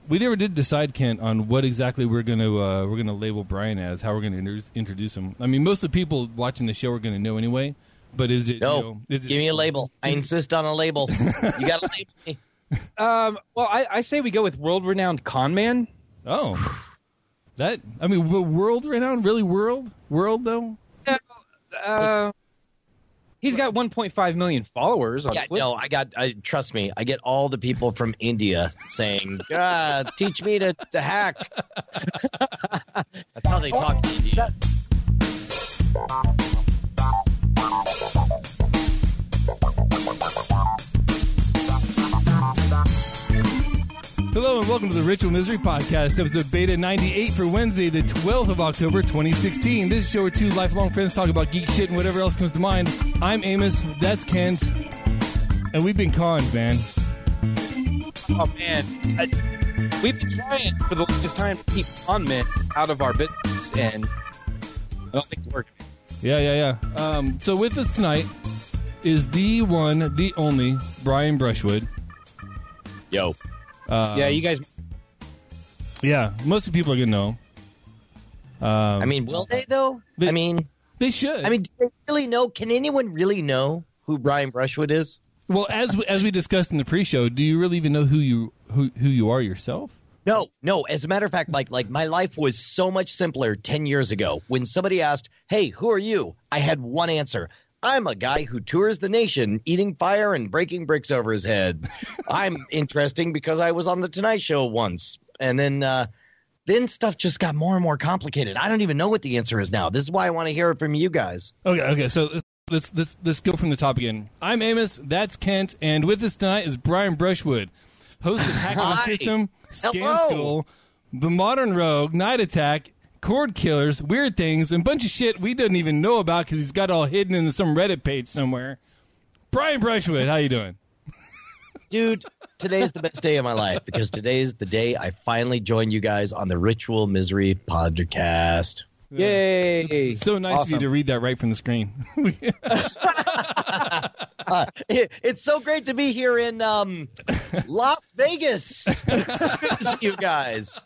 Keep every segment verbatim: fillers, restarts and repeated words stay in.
we never did decide, Kent, on what exactly we're gonna uh, we're gonna label Brian as, how we're gonna introduce, introduce him. I mean, most of the people watching the show are gonna know anyway. But is it? No, you know, is it, give me a label. I insist on a label. You got to label me. Um, well, I, I say we go with world-renowned con man. Oh, that I mean, world-renowned, really world, world though. Yeah, uh, he's got one point five million followers on Yeah, Twitter. no, I got. I trust me. I get all the people from India saying, ah, "Teach me to, to hack." That's how they talk to India. Hello and welcome to the Ritual Misery Podcast, episode beta ninety-eight for Wednesday, the twelfth of October, twenty sixteen. This is a show where two lifelong friends talk about geek shit and whatever else comes to mind. I'm Amos, that's Kent, and we've been conned, man. Oh, man. I, we've been trying for the longest time to keep con men out of our business, and I don't think it's working. Yeah, yeah, yeah. Um, so with us tonight is the one, the only, Brian Brushwood. Yo. Um, Yeah, you guys. Yeah, most of the people are going to know. Um, I mean, will they though? They- I mean, they should. I mean, do they really know? Can anyone really know who Brian Brushwood is? well, as we, as we discussed in the pre-show, do you really even know who you who, who you are yourself? No, no. As a matter of fact, like like my life was so much simpler ten years ago. When somebody asked, "Hey, who are you?" I had one answer. I'm a guy who tours the nation, eating fire and breaking bricks over his head. I'm interesting because I was on the Tonight Show once, and then uh, then stuff just got more and more complicated. I don't even know what the answer is now. This is why I want to hear it from you guys. Okay, okay. So let's let's let's, let's go from the top again. I'm Amos. That's Kent, and with us tonight is Brian Brushwood, host of Hack on the Hi. System, Scam Hello. School, The Modern Rogue, Night Attack, Cord Killers, Weird Things, and a bunch of shit we don't even know about because he's got it all hidden in some Reddit page somewhere. Brian Brushwood, how you doing? Dude, today's the best day of my life because today's the day I finally joined you guys on the Ritual Misery podcast. Yay! It's so nice of you Awesome. to read that right from the screen. Uh, it, it's so great to be here in um, Las Vegas. Good to see you guys.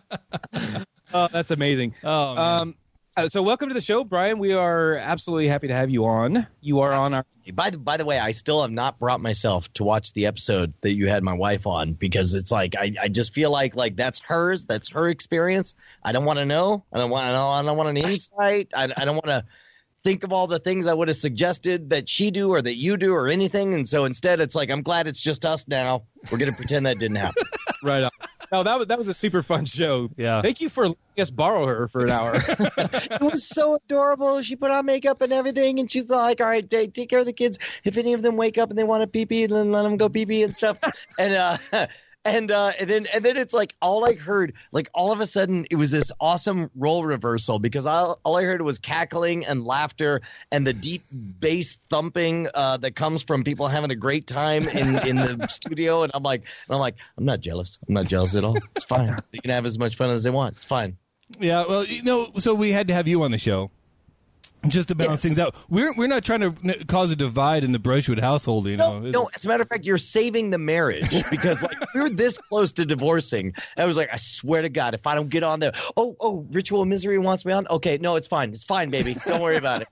Oh, that's amazing. Oh, man. Um, uh, so welcome to the show, Brian. We are absolutely happy to have you on. You are on our. By the by the way, I still have not brought myself to watch the episode that you had my wife on because it's like I, I just feel like like that's hers, that's her experience. I don't want to know. I don't want to know. I don't want an insight. I, I don't want to think of all the things I would have suggested that she do or that you do or anything. And so instead, it's like I'm glad it's just us now. We're gonna pretend that didn't happen. Right on. No, that was that was a super fun show. Yeah. Thank you for letting us borrow her for an hour. It was so adorable. She put on makeup and everything, and she's like, all right, take, take care of the kids. If any of them wake up and they want to pee-pee, then let them go pee-pee and stuff. and uh, and uh, and then and then it's like all I heard, like all of a sudden, it was this awesome role reversal because all, all I heard was cackling and laughter and the deep bass thumping uh, that comes from people having a great time in, in the studio. And I'm like, and I'm like, I'm not jealous. I'm not jealous at all. It's fine. They can have as much fun as they want. It's fine. Yeah, well, you know, so we had to have you on the show just to balance Yes. things out. We're we're not trying to n- cause a divide in the Brushwood household, you know. No, no. As a matter of fact, you're saving the marriage because like we were this close to divorcing. I was like, I swear to God, if I don't get on there, oh, oh, Ritual Misery wants me on. Okay, no, it's fine. It's fine, baby. Don't worry about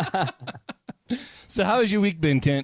it. So how has your week been, Kent?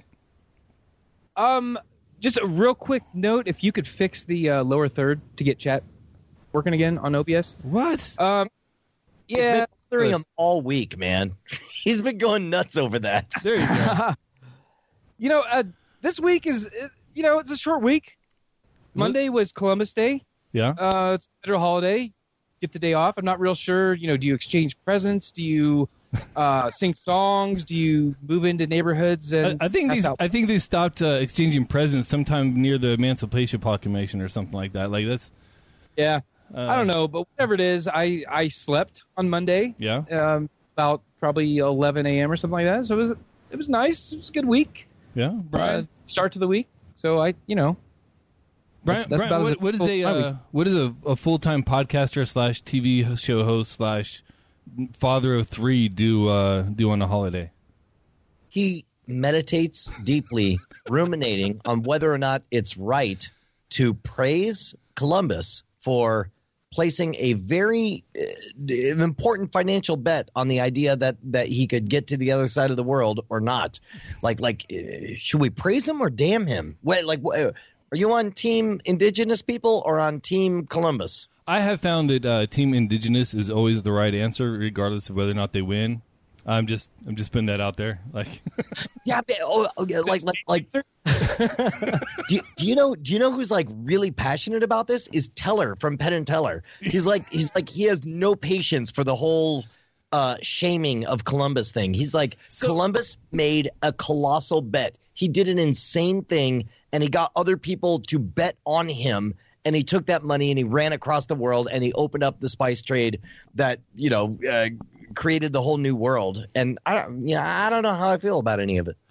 um, just a real quick note: if you could fix the uh, lower third to get chat working again on O B S. What? Um, yeah. It's been bothering him all week, man. He's been going nuts over that. There you go. You know, uh, this week is, uh, you know, it's a short week. Monday was Columbus Day. Yeah. Uh, it's a federal holiday. Get the day off. I'm not real sure. You know, do you exchange presents? Do you uh, sing songs? Do you move into neighborhoods? And I, I think pass they out- I think they stopped uh, exchanging presents sometime near the Emancipation Proclamation or something like that. Like that's Yeah. uh, I don't know, but whatever it is, I, I slept on Monday. Yeah. Um, about probably eleven a.m. or something like that. So it was it was nice. It was a good week. Yeah, Uh, Brian. start to the week. So I, you know, Brian, that's- that's Brian, about as what, what is full- a my uh, week's- what is a, a full time podcaster slash T V show host slash father of three do uh, do on a holiday? He meditates deeply, ruminating on whether or not it's right to praise Columbus for placing a very uh, important financial bet on the idea that that he could get to the other side of the world or not. Like, like, uh, should we praise him or damn him? Wait, like, uh, are you on team indigenous people or on team Columbus? I have found that uh, team indigenous is always the right answer, regardless of whether or not they win. I'm just, I'm just putting that out there. Like, yeah, but, oh, okay, like, like, like. do, you, do you know? Do you know who's like really passionate about this? Is Teller from Penn and Teller. He's like, he's like, he has no patience for the whole uh, shaming of Columbus thing. He's like, so, Columbus made a colossal bet. He did an insane thing, and he got other people to bet on him. And he took that money and he ran across the world and he opened up the spice trade that, you know, uh, created the whole new world. And I, you know, I don't know how I feel about any of it.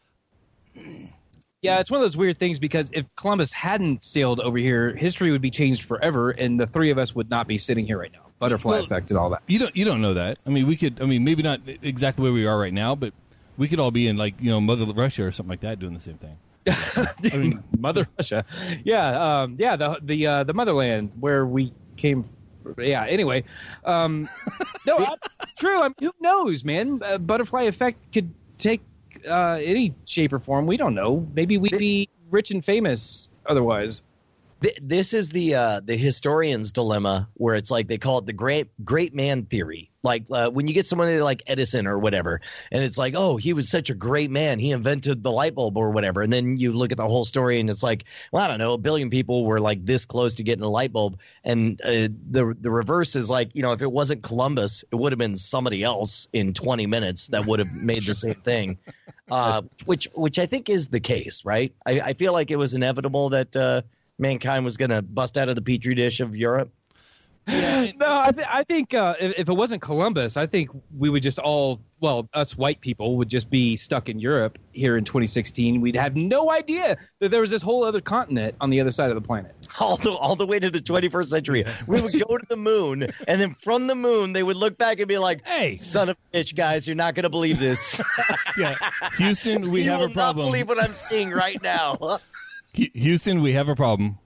Yeah, it's one of those weird things because if Columbus hadn't sailed over here, history would be changed forever, and the three of us would not be sitting here right now. Butterfly well, effect and all that. You don't, you don't know that. I mean, we could. I mean, maybe not exactly where we are right now, but we could all be in like you know Mother Russia or something like that doing the same thing. I mean, Mother Russia, yeah, um, yeah, the the uh, the motherland where we came. Yeah. Anyway, um, no, I, true. I mean, who knows, man? Uh, butterfly effect could take uh, any shape or form. We don't know. Maybe we'd be rich and famous otherwise. This is the uh, the historian's dilemma, where it's like they call it the great great man theory. Like uh, when you get someone like Edison or whatever, and it's like, oh, he was such a great man, he invented the light bulb or whatever. And then you look at the whole story, and it's like, well, I don't know, a billion people were like this close to getting a light bulb. And uh, the the reverse is like, you know, if it wasn't Columbus, it would have been somebody else in twenty minutes that would have made the same thing. Uh, which which I think is the case, right? I, I feel like it was inevitable that. Uh, mankind was going to bust out of the petri dish of Europe? No, I, th- I think uh, if, if it wasn't Columbus, I think we would just all, well, us white people would just be stuck in Europe here in twenty sixteen. We'd have no idea that there was this whole other continent on the other side of the planet. All the, all the way to the twenty-first century. We would go to the moon, and then from the moon, they would look back and be like, hey, son of a bitch, guys, you're not going to believe this. Yeah, Houston, we you have a problem. You will not believe what I'm seeing right now. Houston, we have a problem.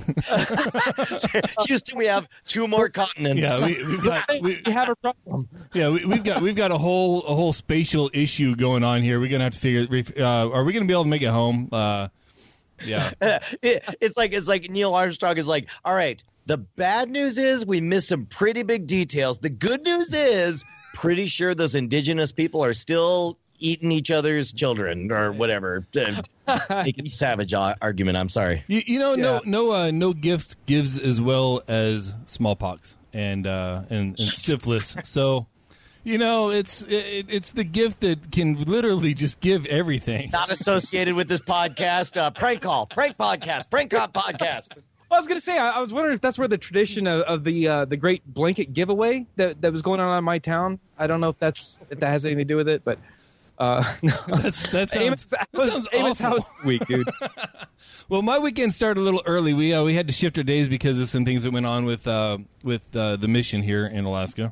Houston, we have two more continents. Yeah, we, we've got, we, we have a problem. Yeah, we, we've got we've got a whole a whole spatial issue going on here. We're gonna have to figure. Uh, are we gonna be able to make it home? Uh, yeah, it, it's like it's like Neil Armstrong is like, all right. The bad news is we missed some pretty big details. The good news is, pretty sure those indigenous people are still eating each other's children or whatever. Making a savage argument. I'm sorry. You, you know, yeah. no, no, uh, no gift gives as well as smallpox and uh, and, and syphilis. So, you know, it's it, it's the gift that can literally just give everything. Not associated with this podcast. Uh, prank call, prank podcast, prank call podcast. Well, I was going to say, I, I was wondering if that's where the tradition of, of the uh, the great blanket giveaway that, that was going on in my town. I don't know if that's if that has anything to do with it, but. Uh, no. That's, that sounds, Amos, that sounds Amos, awful. How's week, dude? Well, my weekend started a little early. We uh, we had to shift our days because of some things that went on with uh, with uh, the mission here in Alaska.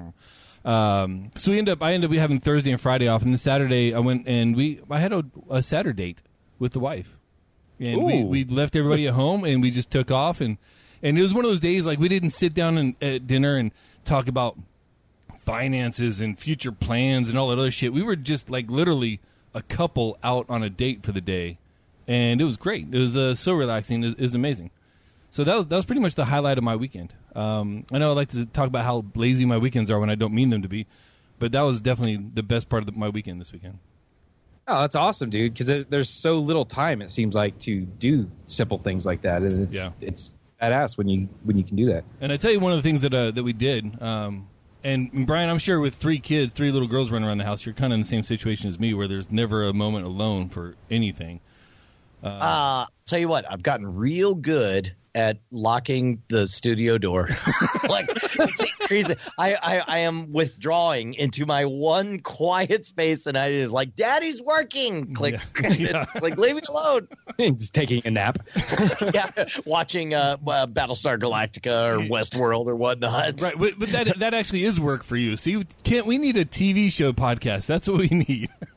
Um, so we ended up I ended up having Thursday and Friday off, and then Saturday I went and we I had a, a Saturday date with the wife, and we, we left everybody at home and we just took off, and and it was one of those days like we didn't sit down and, at dinner and talk about finances and future plans and all that other shit. We were just like literally a couple out on a date for the day, and it was great. It was uh, so relaxing. It was, it was amazing. So that was that was pretty much the highlight of my weekend. Um, I know I like to talk about how lazy my weekends are when I don't mean them to be, but that was definitely the best part of the, my weekend this weekend. Oh, that's awesome, dude! Because there's so little time, it seems like, to do simple things like that, and it's yeah. it's badass when you when you can do that. And I tell you, one of the things that uh, that we did. Um, And, Brian, I'm sure with three kids, three little girls running around the house, you're kind of in the same situation as me where there's never a moment alone for anything. Uh, uh, tell you what, I've gotten real good at locking the studio door. Like, it's crazy. I, I, I am withdrawing into my one quiet space, and I is like, Daddy's working. Click. Yeah. Yeah. Like, leave me alone. Just taking a nap. Yeah, watching uh, uh, Battlestar Galactica or Westworld or whatnot. Right, but, but that that actually is work for you. See, can't we need a T V show podcast? That's what we need.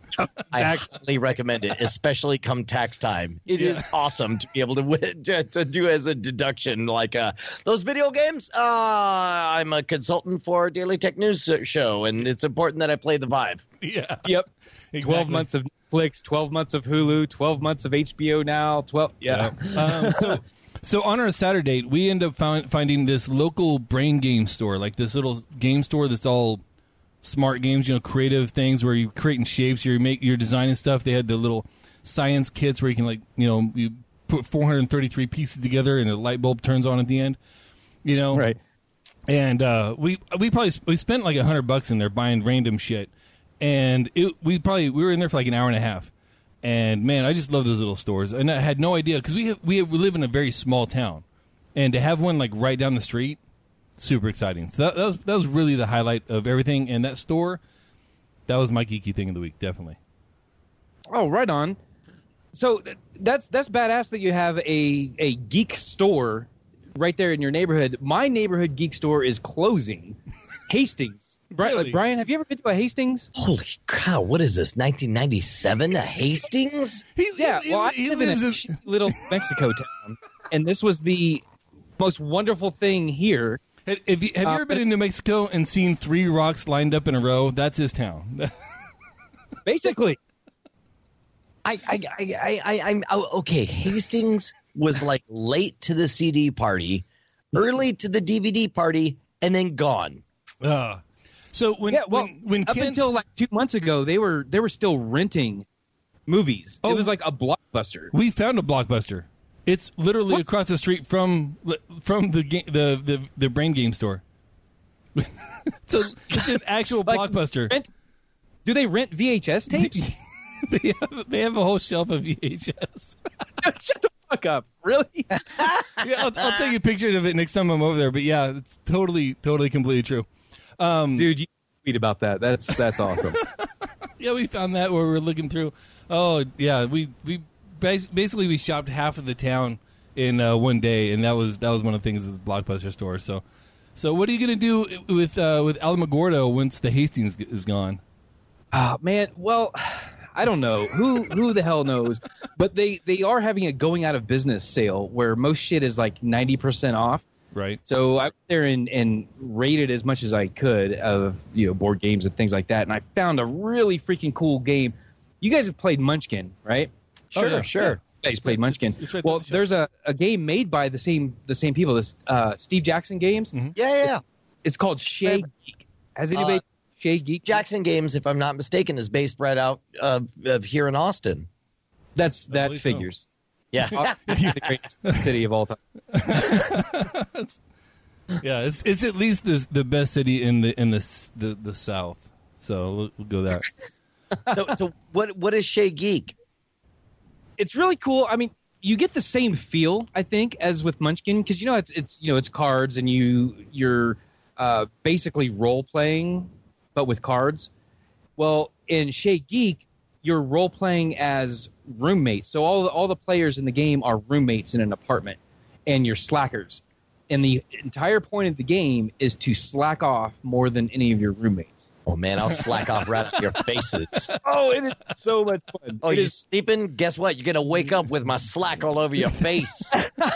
I highly recommend it, especially come tax time. It Yeah. is awesome to be able to, win- to to do as a deduction. Like uh, those video games, uh, I'm a consultant for Daily Tech News Show, and it's important that I play the Vive. Yeah. Yep. Exactly. twelve months of Netflix, twelve months of Hulu, twelve months of H B O now, twelve. Yeah. um, so, so on our Saturday, we end up found, finding this local brain game store, like this little game store that's all smart games, you know, creative things where you're creating shapes, you're make, you're designing stuff. They had the little science kits where you can, like, you know, you put four hundred thirty-three pieces together and a light bulb turns on at the end. You know, Right. And uh, we we probably we spent like a hundred bucks in there buying random shit, and it we probably we were in there for like an hour and a half, and man, I just love those little stores, and I had no idea because we have, we have, we live in a very small town, and to have one like right down the street, super exciting. So that, that was that was really the highlight of everything, and that store, that was my geeky thing of the week, definitely. Oh, right on. So th- that's that's badass that you have a a geek store right there in your neighborhood. My neighborhood geek store is closing. Hastings. Brian, Really? Brian, have you ever been to a Hastings? Holy cow! What is this? nineteen ninety-seven? A Hastings? He, Yeah, he, well, I he live in a lives in- shitty little Mexico town, and this was the most wonderful thing here. Have you, have you Uh, ever been but in New Mexico and seen three rocks lined up in a row? That's his town. Basically, I, I, I, I, I I'm oh, okay. Hastings was like late to the C D party, early to the D V D party, and then gone. Uh, so when yeah. Well, when, when up Kent, until like two months ago, they were they were still renting movies. Oh. It was like a Blockbuster. we found a Blockbuster, it's literally What? across the street from from the ga- the, the the brain game store. So it's an actual Like, Blockbuster. Rent, do they rent V H S tapes? they have they have a whole shelf of V H S. Shut the fuck up! Really? Yeah, I'll, I'll take a picture of it next time I'm over there. But yeah, it's totally totally completely true. Um, Dude, you tweet about that. That's that's awesome. Yeah, we found that where we were looking through. Oh, yeah, we we bas- basically we shopped half of the town in uh, one day, and that was that was one of the things at the Blockbuster store. So, so what are you gonna do with uh, with Alamogordo once the Hastings is gone? Oh, man, well, I don't know. Who who the hell knows? But they, they are having a going out of business sale where most shit is like ninety percent off. Right. So I went there and, and rated as much as I could of, you know, board games and things like that. And I found a really freaking cool game. You guys have played Munchkin, right? Oh, Sure, yeah, sure. yeah. You guys played Munchkin. It's- it's right well, there, sure. there's a, a game made by the same the same people, this uh, Steve Jackson Games. Mm-hmm. Yeah, yeah, yeah. It's called Shea Geek. Has anybody Uh, Shea Geek? Jackson Games, if I'm not mistaken, is based right out of, of here in Austin. That's I that believe so. figures. Yeah. Austin, the greatest city of all time. Yeah, it's it's at least the the best city in the in the s- the, the South. So we'll, we'll go there. so, so what? What is Shea Geek? It's really cool. I mean, you get the same feel, I think, as with Munchkin, because you know it's it's you know it's cards and you you're uh, basically role playing, but with cards. Well, in Shea Geek, you're role playing as roommates. So all the, all the players in the game are roommates in an apartment, and you're slackers. And the entire point of the game is to slack off more than any of your roommates. Oh man, I'll slack off right out your faces. Oh, it is so much fun. Oh, It you is- sleeping? Guess what? You're gonna wake up with my slack all over your face.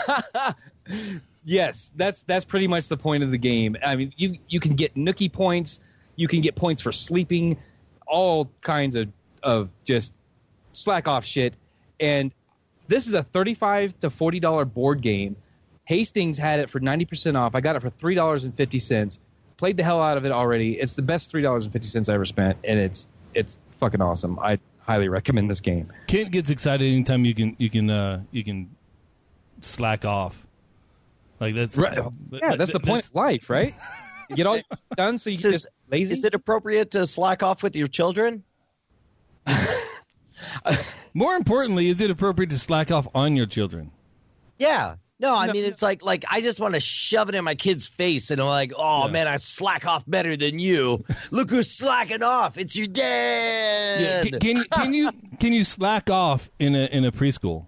Yes, that's that's pretty much the point of the game. I mean, you you can get nookie points, you can get points for sleeping, all kinds of of just slack off shit. And this is a thirty-five to forty dollar board game. Hastings had it for ninety percent off. I got it for three dollars and fifty cents. Played the hell out of it already. It's the best three dollars and fifty cents I ever spent, and it's it's fucking awesome. I highly recommend this game. Kent gets excited anytime you can you can uh, you can slack off. Like that's Right. that- Yeah, that's the that- point of life, right? You get all your stuff done so you This can is- just lazy. Is it appropriate to slack off with your children? More importantly, is it appropriate to slack off on your children? Yeah. No, I No. mean it's like like I just want to shove it in my kid's face and I'm like, oh Yeah. man, I slack off better than you. Look who's slacking off. It's your Yeah, dad. can, can you can you can you slack off in a in a preschool?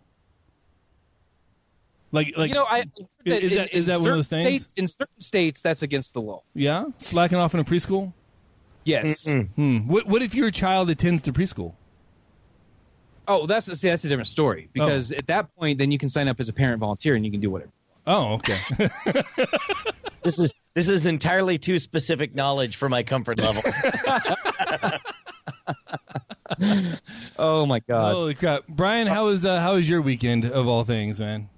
Like like you know, I is in- that- in is that one of those certain things? States, in certain states, that's against the law. yeah, slacking off in a preschool. Yes. Mm-mm. Hmm. What what if your child attends to preschool? Oh, that's see, that's a different story because oh. at that point, then you can sign up as a parent volunteer and you can do whatever. Oh, okay. This is this is entirely too specific knowledge for my comfort level. Oh my God! Holy crap, Brian! How was uh, how was your weekend of all things, man?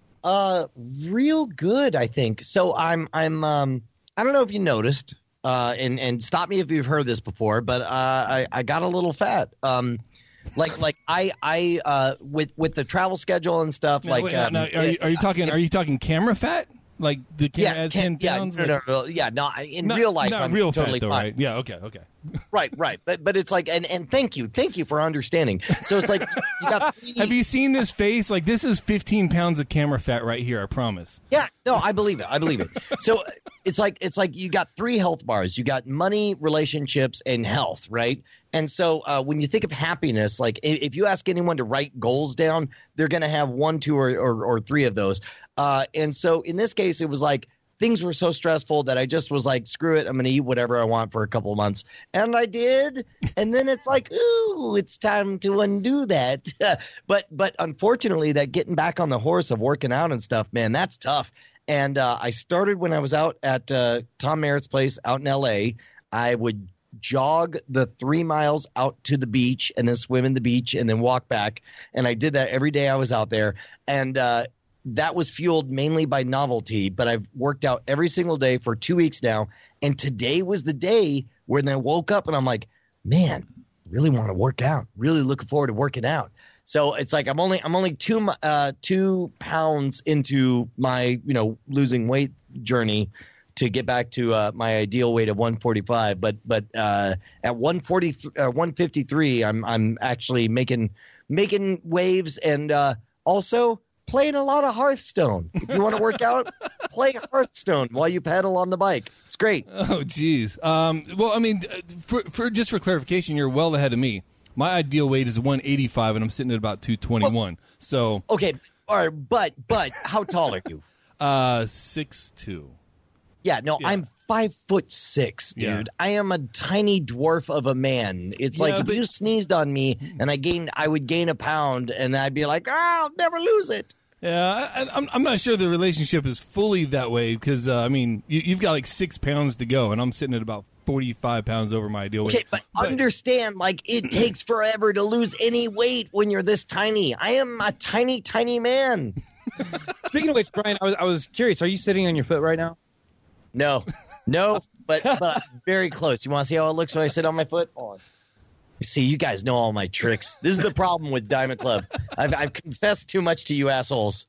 Uh, real good, I think. So I'm I'm um I don't know if you noticed, uh, and and stop me if you've heard this before, but uh, I I got a little fat. Um, like like I I uh with with the travel schedule and stuff. No, like, wait, um, no, no, are, you, are you talking? Are you talking camera fat? Like the camera yeah, adds can, ten pounds? yeah, no, like, no, no, yeah, no. In not, real life, not I'm real totally fat, though, fine. right? Yeah, okay, okay. Right, right, but but it's like, and and thank you, thank you for understanding. So it's like you got. Three, Have you seen this face? Like this is fifteen pounds of camera fat right here. I promise. Yeah, no, I believe it. I believe it. So it's like it's like you got three health bars. You got money, relationships, and health, right? And so uh, when you think of happiness, like if you ask anyone to write goals down, they're going to have one, two, or, or, or three of those. Uh, and so in this case, it was like things were so stressful that I just was like, screw it. I'm going to eat whatever I want for a couple of months. And I did. And then it's like, ooh, it's time to undo that. but but unfortunately, that getting back on the horse of working out and stuff, man, that's tough. And uh, I started when I was out at uh, Tom Merritt's place out in L A. I would jog the three miles out to the beach and then swim in the beach and then walk back. And I did that every day I was out there. And uh, that was fueled mainly by novelty. But I've worked out every single day for two weeks now. And today was the day when I woke up and I'm like, man, really want to work out. Really looking forward to working out. So it's like I'm only I'm only two uh, two pounds into my, you know, losing weight journey to get back to uh, my ideal weight of one forty-five, but but uh, at one forty, uh, one fifty-three, I'm I'm actually making making waves and uh, also playing a lot of Hearthstone. If you want to work out, play Hearthstone while you pedal on the bike. It's great. Oh, geez. Um, well, I mean, for for just for clarification, you're well ahead of me. My ideal weight is one eighty-five, and I'm sitting at about two twenty-one. Well, so okay, all right, but but how tall are you? Uh, six two. Yeah, no, yeah. I'm five foot six, dude. Yeah. I am a tiny dwarf of a man. It's Yeah, like if but- you sneezed on me and I gained, I would gain a pound, and I'd be like, oh, I'll never lose it. Yeah, I, I'm I'm not sure the relationship is fully that way because uh, I mean you, you've got like six pounds to go, and I'm sitting at about forty-five pounds over my ideal weight. Okay, but, but understand, like it takes forever to lose any weight when you're this tiny. I am a tiny, tiny man. Speaking of which, Brian, I was I was curious. Are you sitting on your foot right now? No, no, but, but very close. You want to see how it looks when I sit on my foot? Hold on. See, you guys know all my tricks. This is the problem with Diamond Club. I've, I've confessed too much to you assholes.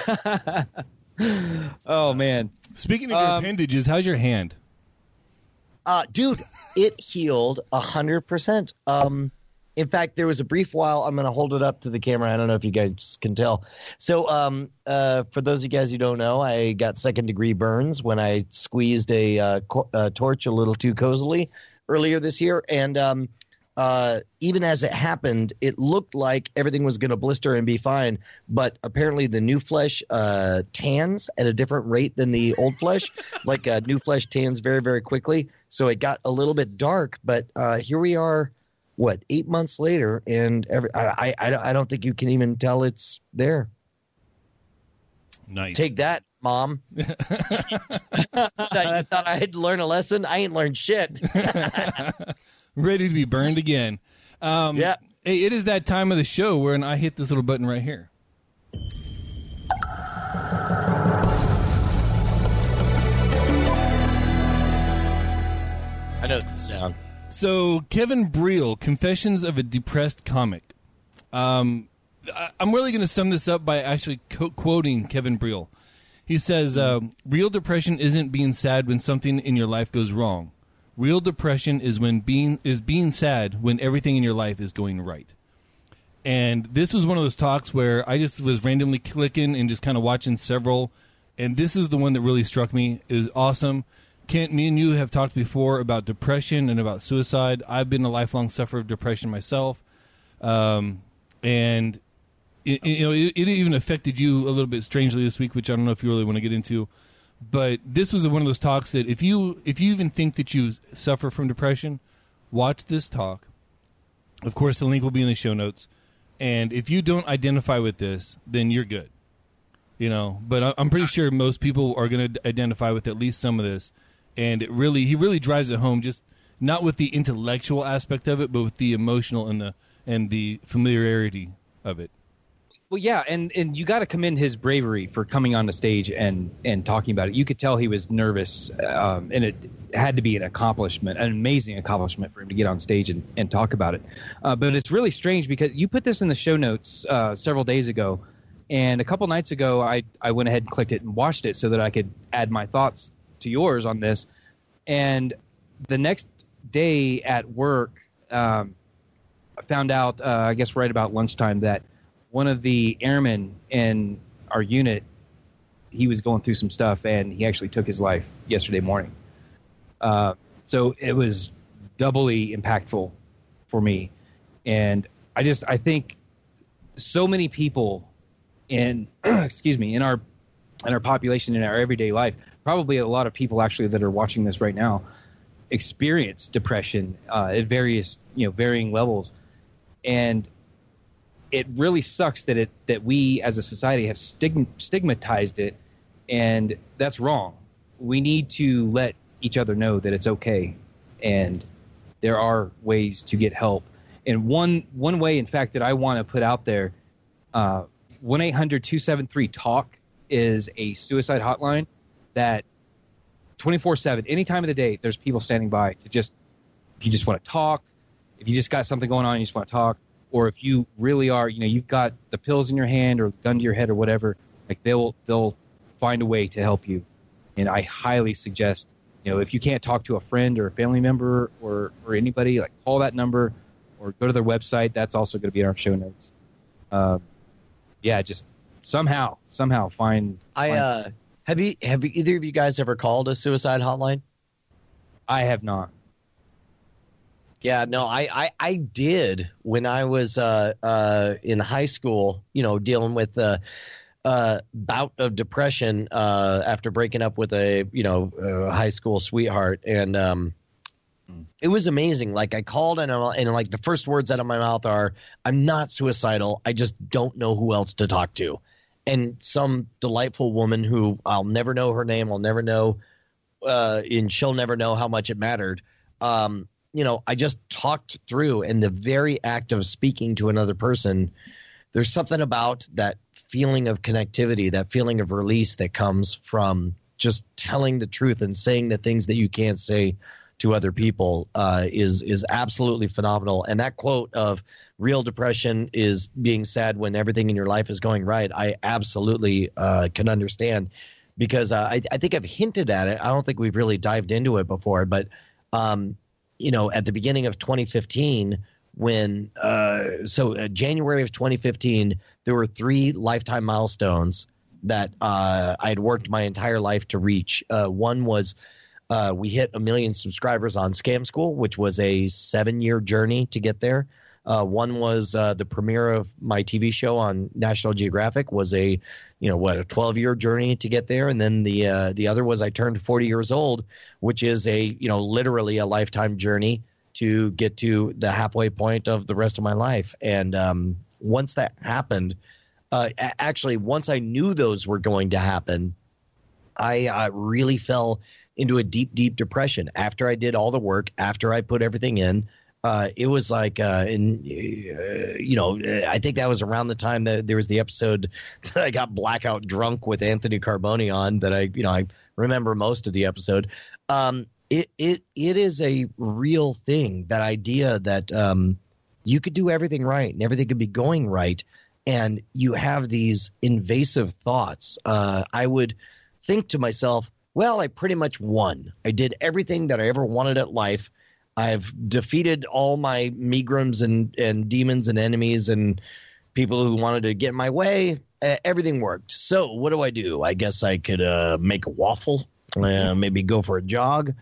Oh, man. Speaking of your Um, appendages, how's your hand? Uh, dude, it healed one hundred percent. Um, in fact, there was a brief while, I'm going to hold it up to the camera. I don't know if you guys can tell. So um, uh, for those of you guys who don't know, I got second-degree burns when I squeezed a, uh, co- a torch a little too cozily earlier this year. And um, uh, even as it happened, it looked like everything was going to blister and be fine. But apparently the new flesh uh, tans at a different rate than the old flesh. Like uh, new flesh tans very, very quickly. So it got a little bit dark. But uh, here we are. What, eight months later, and every, I, I, I don't think you can even tell it's there. Nice. Take that, Mom. You thought I'd learn a lesson? I ain't learned shit. Ready to be burned again. Um, Yeah. Hey, it is that time of the show where I hit this little button right here. I know the sound. So, Kevin Briel, Confessions of a Depressed Comic. Um, I, I'm really going to sum this up by actually co- quoting Kevin Briel. He says, uh, real depression isn't being sad when something in your life goes wrong. Real depression is when being is being sad when everything in your life is going right. And this was one of those talks where I just was randomly clicking and just kind of watching several. And this is the one that really struck me. It was awesome. Kent, me and you have talked before about depression and about suicide. I've been a lifelong sufferer of depression myself. Um, and, it, you know, it, it even affected you a little bit strangely this week, which I don't know if you really want to get into. But this was one of those talks that if you if you even think that you suffer from depression, watch this talk. Of course, the link will be in the show notes. And if you don't identify with this, then you're good. You know, but I- I'm pretty sure most people are going to identify with at least some of this. And it really, he really drives it home, just not with the intellectual aspect of it, but with the emotional and the and the familiarity of it. Well, yeah, and, and you got to commend his bravery for coming on the stage and, and talking about it. You could tell he was nervous, um, and it had to be an accomplishment, an amazing accomplishment for him to get on stage and, and talk about it. Uh, but it's really strange because you put this in the show notes uh, several days ago, and a couple nights ago I, I went ahead and clicked it and watched it so that I could add my thoughts to yours on this. And the next day at work, um, I found out, uh, I guess right about lunchtime, that one of the airmen in our unit, he was going through some stuff, and he actually took his life yesterday morning. Uh, so it was doubly impactful for me. And I just, I think so many people in, excuse me, in our, in our population, in our everyday life, probably a lot of people actually that are watching this right now, experience depression uh, at various, you know, varying levels. And it really sucks that it that we as a society have stigm- stigmatized it, and that's wrong. We need to let each other know that it's okay, and there are ways to get help. And one one way, in fact, that I want to put out there, uh, one eight hundred two seven three talk is a suicide hotline that twenty-four seven, any time of the day, there's people standing by to just, if you just want to talk, if you just got something going on and you just want to talk, or if you really are, you know, you've got the pills in your hand or gun to your head or whatever, like they'll they'll find a way to help you. And I highly suggest, you know, if you can't talk to a friend or a family member or, or anybody, like call that number or go to their website. That's also going to be in our show notes. Uh, yeah, just somehow, somehow find. I find uh, have you have either of you guys ever called a suicide hotline? I have not. Yeah, no, I, I, I did when I was uh, uh, in high school, you know, dealing with a uh, bout of depression uh, after breaking up with a, you know, uh, high school sweetheart. And um, it was amazing. Like I called and, I'm, and like the first words out of my mouth are, I'm not suicidal. I just don't know who else to talk to. And some delightful woman who I'll never know her name. I'll never know. Uh, and she'll never know how much it mattered. Um, you know, I just talked through, and the very act of speaking to another person, there's something about that feeling of connectivity, that feeling of release that comes from just telling the truth and saying the things that you can't say to other people uh, is is absolutely phenomenal. And that quote of real depression is being sad when everything in your life is going right, I absolutely uh, can understand, because uh, I, I think I've hinted at it. I don't think we've really dived into it before, but um, you know, at the beginning of twenty fifteen, when uh, so uh, January of twenty fifteen, there were three lifetime milestones that uh, I had worked my entire life to reach. Uh, one was uh, we hit a million subscribers on Scam School, which was a seven-year journey to get there. Uh, one was uh, the premiere of my T V show on National Geographic was a, you know, what, a twelve-year journey to get there. And then the uh, the other was I turned forty years old, which is a, you know, literally a lifetime journey to get to the halfway point of the rest of my life. And um, once that happened, uh, actually, once I knew those were going to happen, I uh, really fell into a deep, deep depression. After I did all the work, after I put everything in, Uh, it was like, uh, in, uh, you know, I think that was around the time that there was the episode that I got blackout drunk with Anthony Carboni on that I, you know, I remember most of the episode. Um, it, it, it is a real thing, that idea that um, you could do everything right and everything could be going right. And you have these invasive thoughts. Uh, I would think to myself, well, I pretty much won. I did everything that I ever wanted at life. I've defeated all my Megrams and, and demons and enemies and people who wanted to get in my way. Uh, everything worked. So what do I do? I guess I could uh, make a waffle, uh, maybe go for a jog,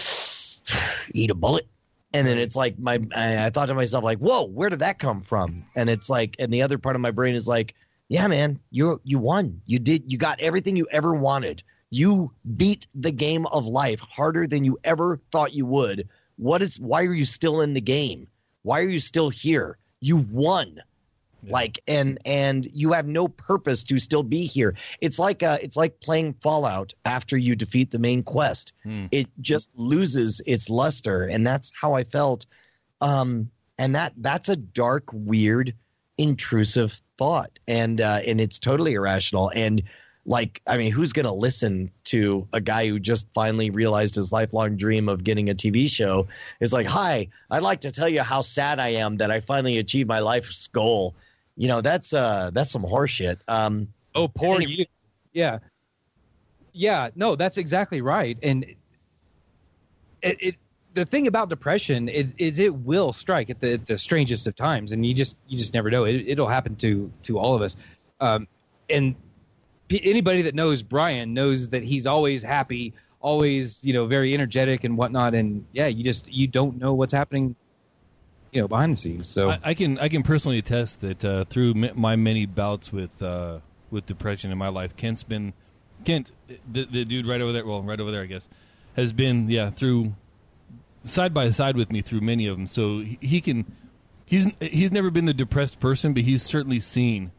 eat a bullet. And then it's like my I, I thought to myself, like, whoa, where did that come from? And it's like, and the other part of my brain is like, yeah, man, you you won. You did. You got everything you ever wanted. You beat the game of life harder than you ever thought you would. What is? Why are you still in the game? Why are you still here? You won. Yeah. Like and and you have no purpose to still be here. It's like uh, it's like playing Fallout after you defeat the main quest. Mm. It just loses its luster, and that's how I felt. Um, and that that's a dark, weird, intrusive thought, and uh, and it's totally irrational. And like, I mean, who's gonna listen to a guy who just finally realized his lifelong dream of getting a T V show? Is like, hi, I'd like to tell you how sad I am that I finally achieved my life's goal. You know, that's uh, that's some horseshit. Um, oh, poor you. Yeah. Yeah, no, that's exactly right. And it, it the thing about depression is, is it will strike at the, the strangest of times, and you just you just never know. It, it'll happen to to all of us. Um, and p- anybody that knows Brian knows that he's always happy, always, you know, very energetic and whatnot. And yeah, you just you don't know what's happening, you know, behind the scenes. So I, I can I can personally attest that uh, through m- my many bouts with uh, with depression in my life, Kent's been Kent, the, the dude right over there. Well, right over there, I guess, has been yeah through side by side with me through many of them. So he, he can he's he's never been the depressed person, but he's certainly seen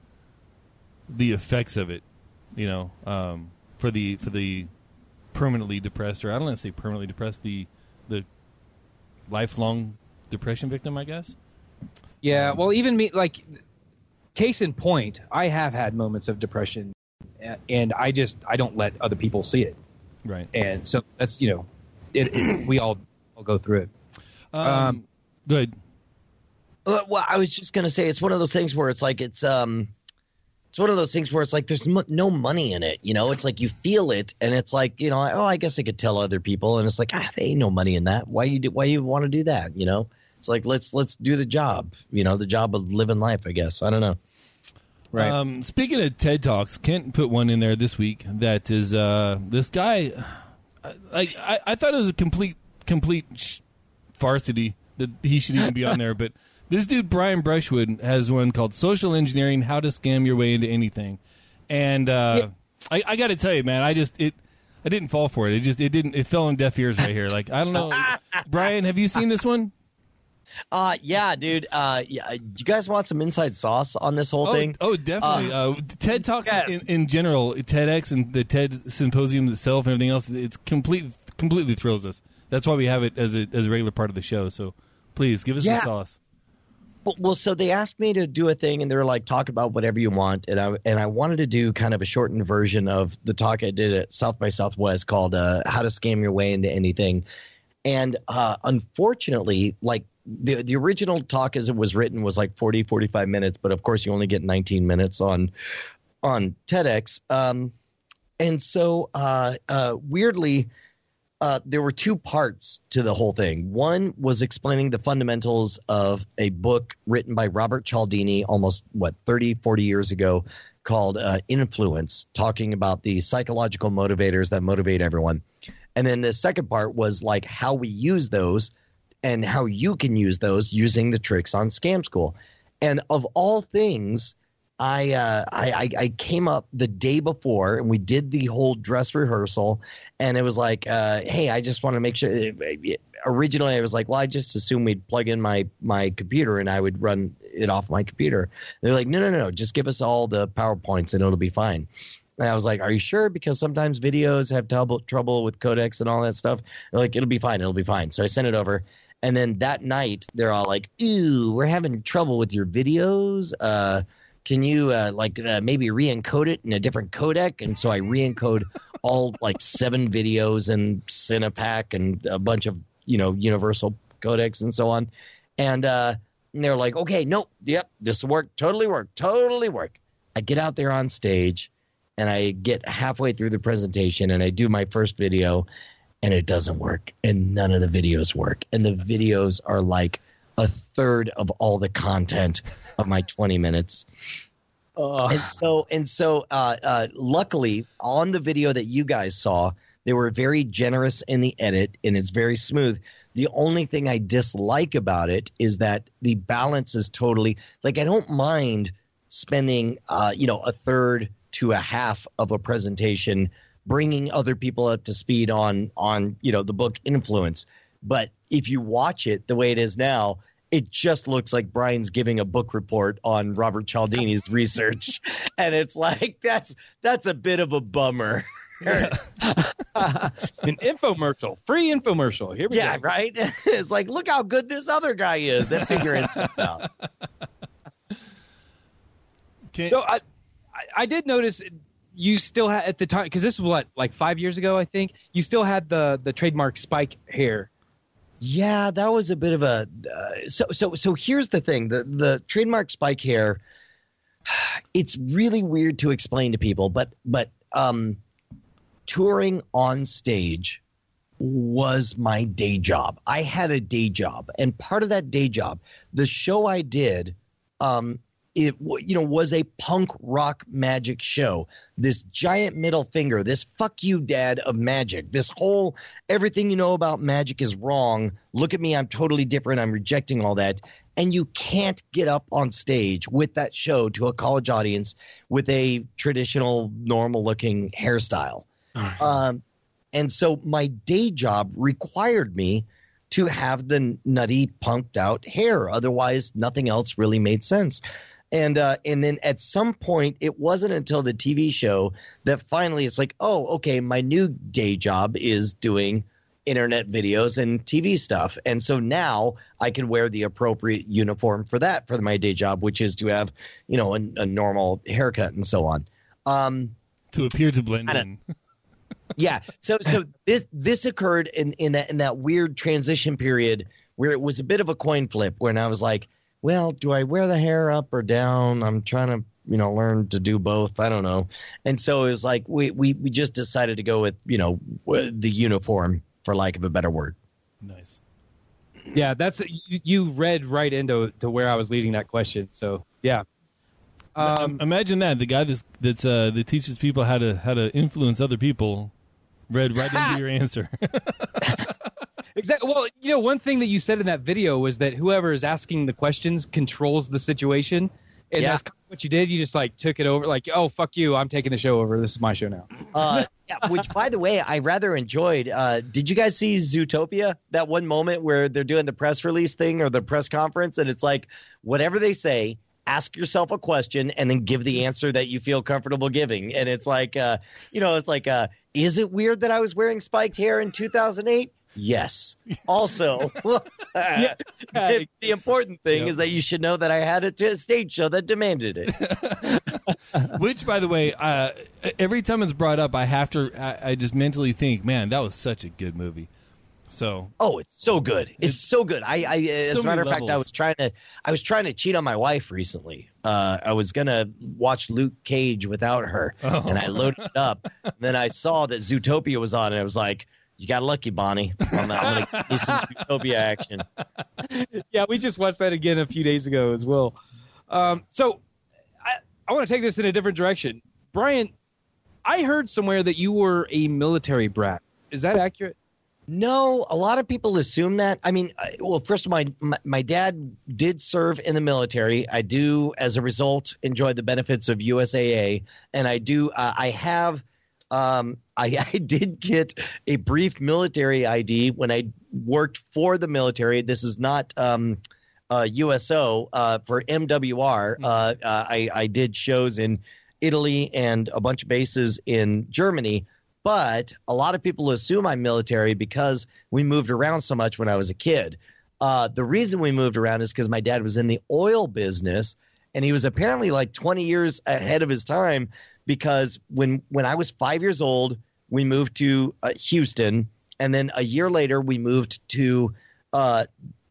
the effects of it. You know, um, for the for the permanently depressed, or I don't want to say permanently depressed, the the lifelong depression victim, I guess. Yeah, well, even me, like, case in point, I have had moments of depression, and I just I don't let other people see it. Right. And so that's, you know, it, it, we all all go through it. Um, um, good. Well, I was just gonna say it's one of those things where it's like it's um, it's one of those things where it's like there's mo- no money in it. You know, it's like you feel it, and it's like, you know, oh, I guess I could tell other people, and it's like, ah, there ain't no money in that. Why you do? Why you want to do that? You know. It's like, let's let's do the job, you know, the job of living life, I guess. I don't know. Right. Um, speaking of TED Talks, Kent put one in there this week that is uh, this guy. I, I I thought it was a complete complete sh- varsity that he should even be on there, but this dude Brian Brushwood has one called "Social Engineering: How to Scam Your Way into Anything," and uh, yeah. I, I got to tell you, man, I just it. I didn't fall for it. It just it didn't. It fell on deaf ears right here. Like, I don't know, Brian. Have you seen this one? Uh, yeah, dude. Uh, yeah. Do you guys want some inside sauce on this whole oh, thing? Oh, definitely. Uh, uh, TED Talks yeah. in, in general, TEDx and the TED Symposium itself and everything else, it's complete, completely thrills us. That's why we have it as a as a regular part of the show. So please give us yeah. the sauce. Well, well, so they asked me to do a thing, and they were like, talk about whatever you want. And I and I wanted to do kind of a shortened version of the talk I did at South by Southwest called uh, How to Scam Your Way into Anything. And uh, unfortunately, like, The the original talk as it was written was like forty, forty-five minutes, but of course you only get nineteen minutes on on TEDx. Um, and so uh, uh, weirdly, uh, there were two parts to the whole thing. One was explaining the fundamentals of a book written by Robert Cialdini almost, what, thirty, forty years ago called uh, Influence, talking about the psychological motivators that motivate everyone. And then the second part was like how we use those and how you can use those using the tricks on Scam School. And of all things, I, uh, I I came up the day before, and we did the whole dress rehearsal, and it was like, uh, hey, I just want to make sure. Originally, I was like, well, I just assumed we'd plug in my my computer, and I would run it off my computer. They're like, no, no, no, just give us all the PowerPoints, and it'll be fine. And I was like, are you sure? Because sometimes videos have trouble trouble with codecs and all that stuff. They're like, it'll be fine, it'll be fine. So I sent it over. And then that night, they're all like, ew, we're having trouble with your videos. Uh, can you uh, like uh, maybe re-encode it in a different codec? And so I re-encode all like seven videos in Cinepack and a bunch of, you know, universal codecs and so on. And, uh, and they're like, okay, nope, yep, this will work, totally work, totally work. I get out there on stage, and I get halfway through the presentation, and I do my first video, and it doesn't work, and none of the videos work. And the videos are like a third of all the content of my twenty minutes. Uh. And so, and so, uh, uh, luckily, on the video that you guys saw, they were very generous in the edit, and it's very smooth. The only thing I dislike about it is that the balance is totally – like, I don't mind spending, uh, you know, a third to a half of a presentation – bringing other people up to speed on, on, you know, the book Influence. But if you watch it the way it is now, it just looks like Brian's giving a book report on Robert Cialdini's research. And it's like, that's that's a bit of a bummer. An infomercial, free infomercial. Here we yeah, go. right? It's like, look how good this other guy is at figuring stuff out. Can, So I, I, I did notice you still had at the time, because this was what, like five years ago, I think. You still had the the trademark spike hair. Yeah, that was a bit of a uh, so so so here's the thing. The the trademark spike hair, it's really weird to explain to people, but but um touring on stage was my day job. I had a day job, and part of that day job, the show I did, um it you know was a punk rock magic show. This giant middle finger, this fuck you dad of magic, this whole everything you know about magic is wrong. Look at me, I'm totally different. I'm rejecting all that. And you can't get up on stage with that show to a college audience with a traditional normal looking hairstyle. um, and so my day job required me to have the nutty punked out hair. Otherwise, nothing else really made sense. And uh, and then at some point, it wasn't until the T V show that finally it's like, oh, okay, my new day job is doing internet videos and T V stuff. And so now I can wear the appropriate uniform for that, for my day job, which is to have, you know, a, a normal haircut and so on. Um, to appear to blend in. Yeah. So so this this occurred in, in that in that weird transition period where it was a bit of a coin flip when I was like, well, do I wear the hair up or down? I'm trying to, you know, learn to do both. I don't know. And so it was like we we, we just decided to go with, you know, the uniform, for lack of a better word. Nice. Yeah, that's you, you read right into to where I was leading that question. So yeah. Um, Imagine that the guy that's that's uh, that teaches people how to how to influence other people read right into your answer. Exactly. Well, you know, one thing that you said in that video was that whoever is asking the questions controls the situation, and Yeah. that's kind of what you did. You just like took it over, like, oh fuck you, I'm taking the show over. This is my show now. Uh, yeah, which, by the way, I rather enjoyed. Uh, did you guys see Zootopia? That one moment where they're doing the press release thing or the press conference, and it's like whatever they say, ask yourself a question and then give the answer that you feel comfortable giving. And it's like, uh, you know, it's like, uh, is it weird that I was wearing spiked hair in two thousand eight? Yes. Also, Yeah. the, the important thing Yep. is that you should know that I had a t- stage show that demanded it. Which, by the way, uh, every time it's brought up, I have to. I, I just mentally think, man, that was such a good movie. So Oh, it's so good. It's, It's- so good. I, I as so a matter of many fact, I levels. was trying to I was trying to cheat on my wife recently. Uh, I was gonna watch Luke Cage without her, Oh. and I loaded it up. And then I saw that Zootopia was on, and I was like, "You got lucky, Bonnie. I'm, I'm gonna give you some Zootopia action." Yeah, we just watched that again a few days ago as well. Um, so I, I want to take this in a different direction. Brian, I heard somewhere that you were a military brat. Is that accurate? No, a lot of people assume that. I mean, I- well, first of all, my, my my dad did serve in the military. I do, as a result, enjoy the benefits of U S A A, and I do. Uh, I have. Um, I, I did get a brief military I D when I worked for the military. This is not um, uh, U S O uh, for M W R. Uh, uh, I, I did shows in Italy and a bunch of bases in Germany. But a lot of people assume I'm military because we moved around so much when I was a kid. Uh, the reason we moved around is because my dad was in the oil business, and he was apparently like twenty years ahead of his time, because when when I was five years old, we moved to uh, Houston, and then a year later we moved to uh,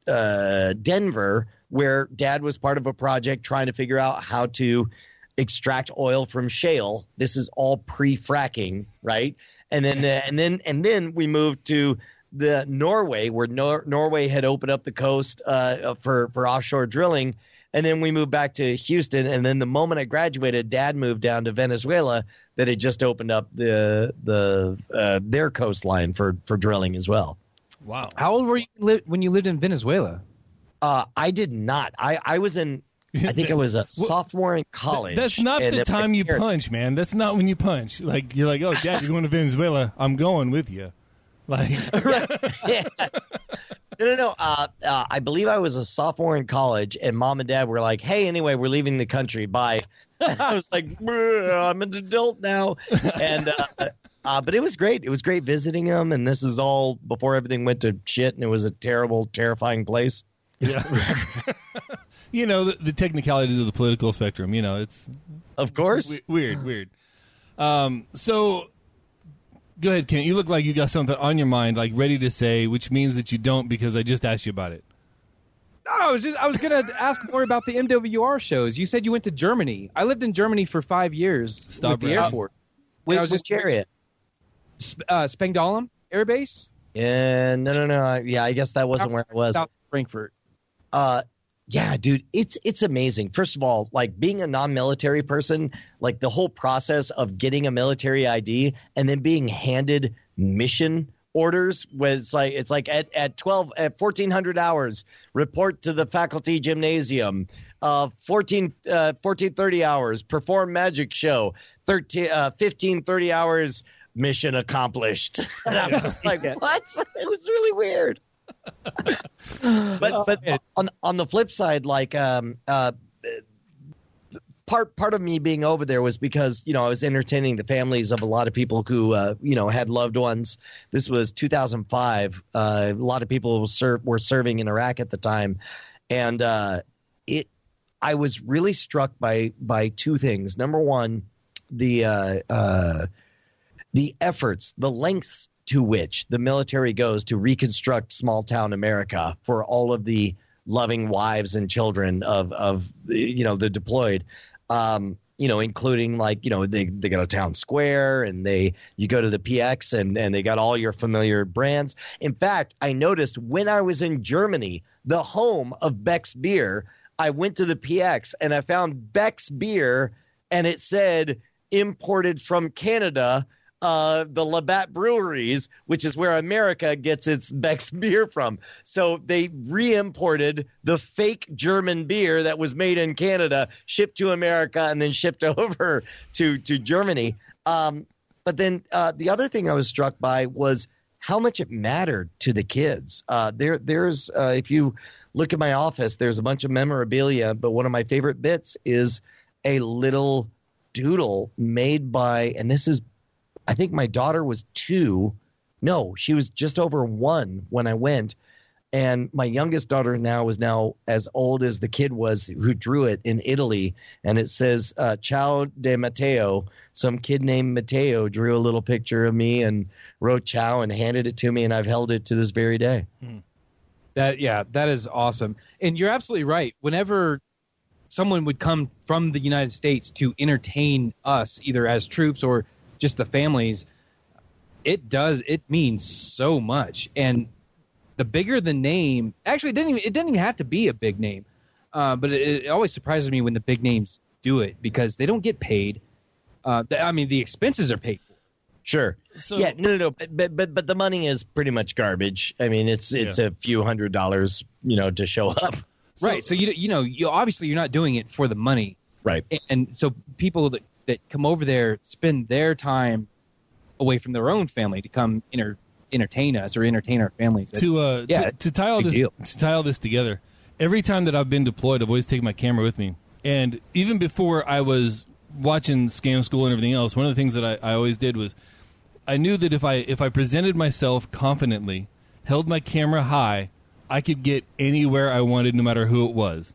uh, Denver, where Dad was part of a project trying to figure out how to extract oil from shale. This is all pre-fracking, right? And then uh, and then and then we moved to the Norway, where Nor- Norway had opened up the coast uh, for for offshore drilling. And then we moved back to Houston. And then the moment I graduated, Dad moved down to Venezuela, that had just opened up the the uh, their coastline for for drilling as well. wow. How old were you li- when you lived in Venezuela? Uh, I did not. I, I was in. I think I was a sophomore in college. That's not and the then my time you parents- punch, man. That's not when you punch. Like you're like, oh, Dad, you're going to Venezuela. I'm going with you. Like, Yeah. no, no. Uh, uh, I believe I was a sophomore in college, and mom and dad were like, "Hey, anyway, we're leaving the country. Bye." I was like, "I'm an adult now," and uh, uh, but it was great. It was great visiting them, and this is all before everything went to shit, and it was a terrible, terrifying place. Yeah. You know, the, the technicalities of the political spectrum. You know, it's of course w- weird, weird. Um, so. Go ahead, Kent. You look like you got something on your mind, like ready to say, which means that you don't because I just asked you about it. No, I was just I was gonna ask more about the M W R shows. You said you went to Germany. I lived in Germany for five years Stop with the right. Air Force. Wait, I was which just area? Sp- uh, Spangdahlem Air Base. Yeah, no, no, no. I, yeah, I guess that wasn't where I was. South Frankfurt. Uh, yeah, dude, it's it's amazing. First of all, like being a non-military person, like the whole process of getting a military I D and then being handed mission orders was like it's like at at twelve at fourteen hundred hours, report to the faculty gymnasium. Uh, fourteen uh, fourteen thirty hours, perform magic show. thirteen uh, fifteen thirty hours, mission accomplished. And I was like, what? It was really weird. but but on on the flip side, like um uh part part of me being over there was because you know I was entertaining the families of a lot of people who uh, you know had loved ones. This was two thousand five. Uh, a lot of people serve, were serving in Iraq at the time, and uh, it I was really struck by by two things. Number one, the uh, uh, the efforts, the lengths to which the military goes to reconstruct small town America for all of the loving wives and children of, of you know, the deployed, um, you know, including like, you know, they, they got a town square and they you go to the P X and, and they got all your familiar brands. In fact, I noticed when I was in Germany, the home of Beck's Beer, I went to the P X and I found Beck's Beer and it said imported from Canada. Uh, the Labatt breweries, which is where America gets its Beck's beer from. So they re-imported the fake German beer that was made in Canada, shipped to America, and then shipped over to, to Germany. Um, but then uh, the other thing I was struck by was how much it mattered to the kids. Uh, there, there's uh, if you look at my office, there's a bunch of memorabilia, but one of my favorite bits is a little doodle made by, and this is I think my daughter was two. No, she was just over one when I went. And my youngest daughter now is now as old as the kid was who drew it in Italy. And it says, uh, Ciao de Matteo. Some kid named Matteo drew a little picture of me and wrote ciao and handed it to me. And I've held it to this very day. That, yeah, that is awesome. And you're absolutely right. Whenever someone would come from the United States to entertain us, either as troops or just the families, it does, it means so much. And the bigger the name, actually it didn't even, it didn't even have to be a big name. Uh, but it, it always surprises me when the big names do it because they don't get paid. Uh, the, I mean, the expenses are paid for. Sure. So, yeah, no, no, no. But, but, but the money is pretty much garbage. I mean, it's, it's yeah. a few hundred dollars, you know, to show up. So, right. So, you, you know, you obviously you're not doing it for the money. Right. And, and so people that, that come over there spend their time away from their own family to come enter, entertain us or entertain our families. To uh, yeah, to, to tie all this deal. to tie all this together, every time that I've been deployed, I've always taken my camera with me. And even before I was watching Scam School and everything else, one of the things that I, I always did was I knew that if I if I presented myself confidently, held my camera high, I could get anywhere I wanted, no matter who it was.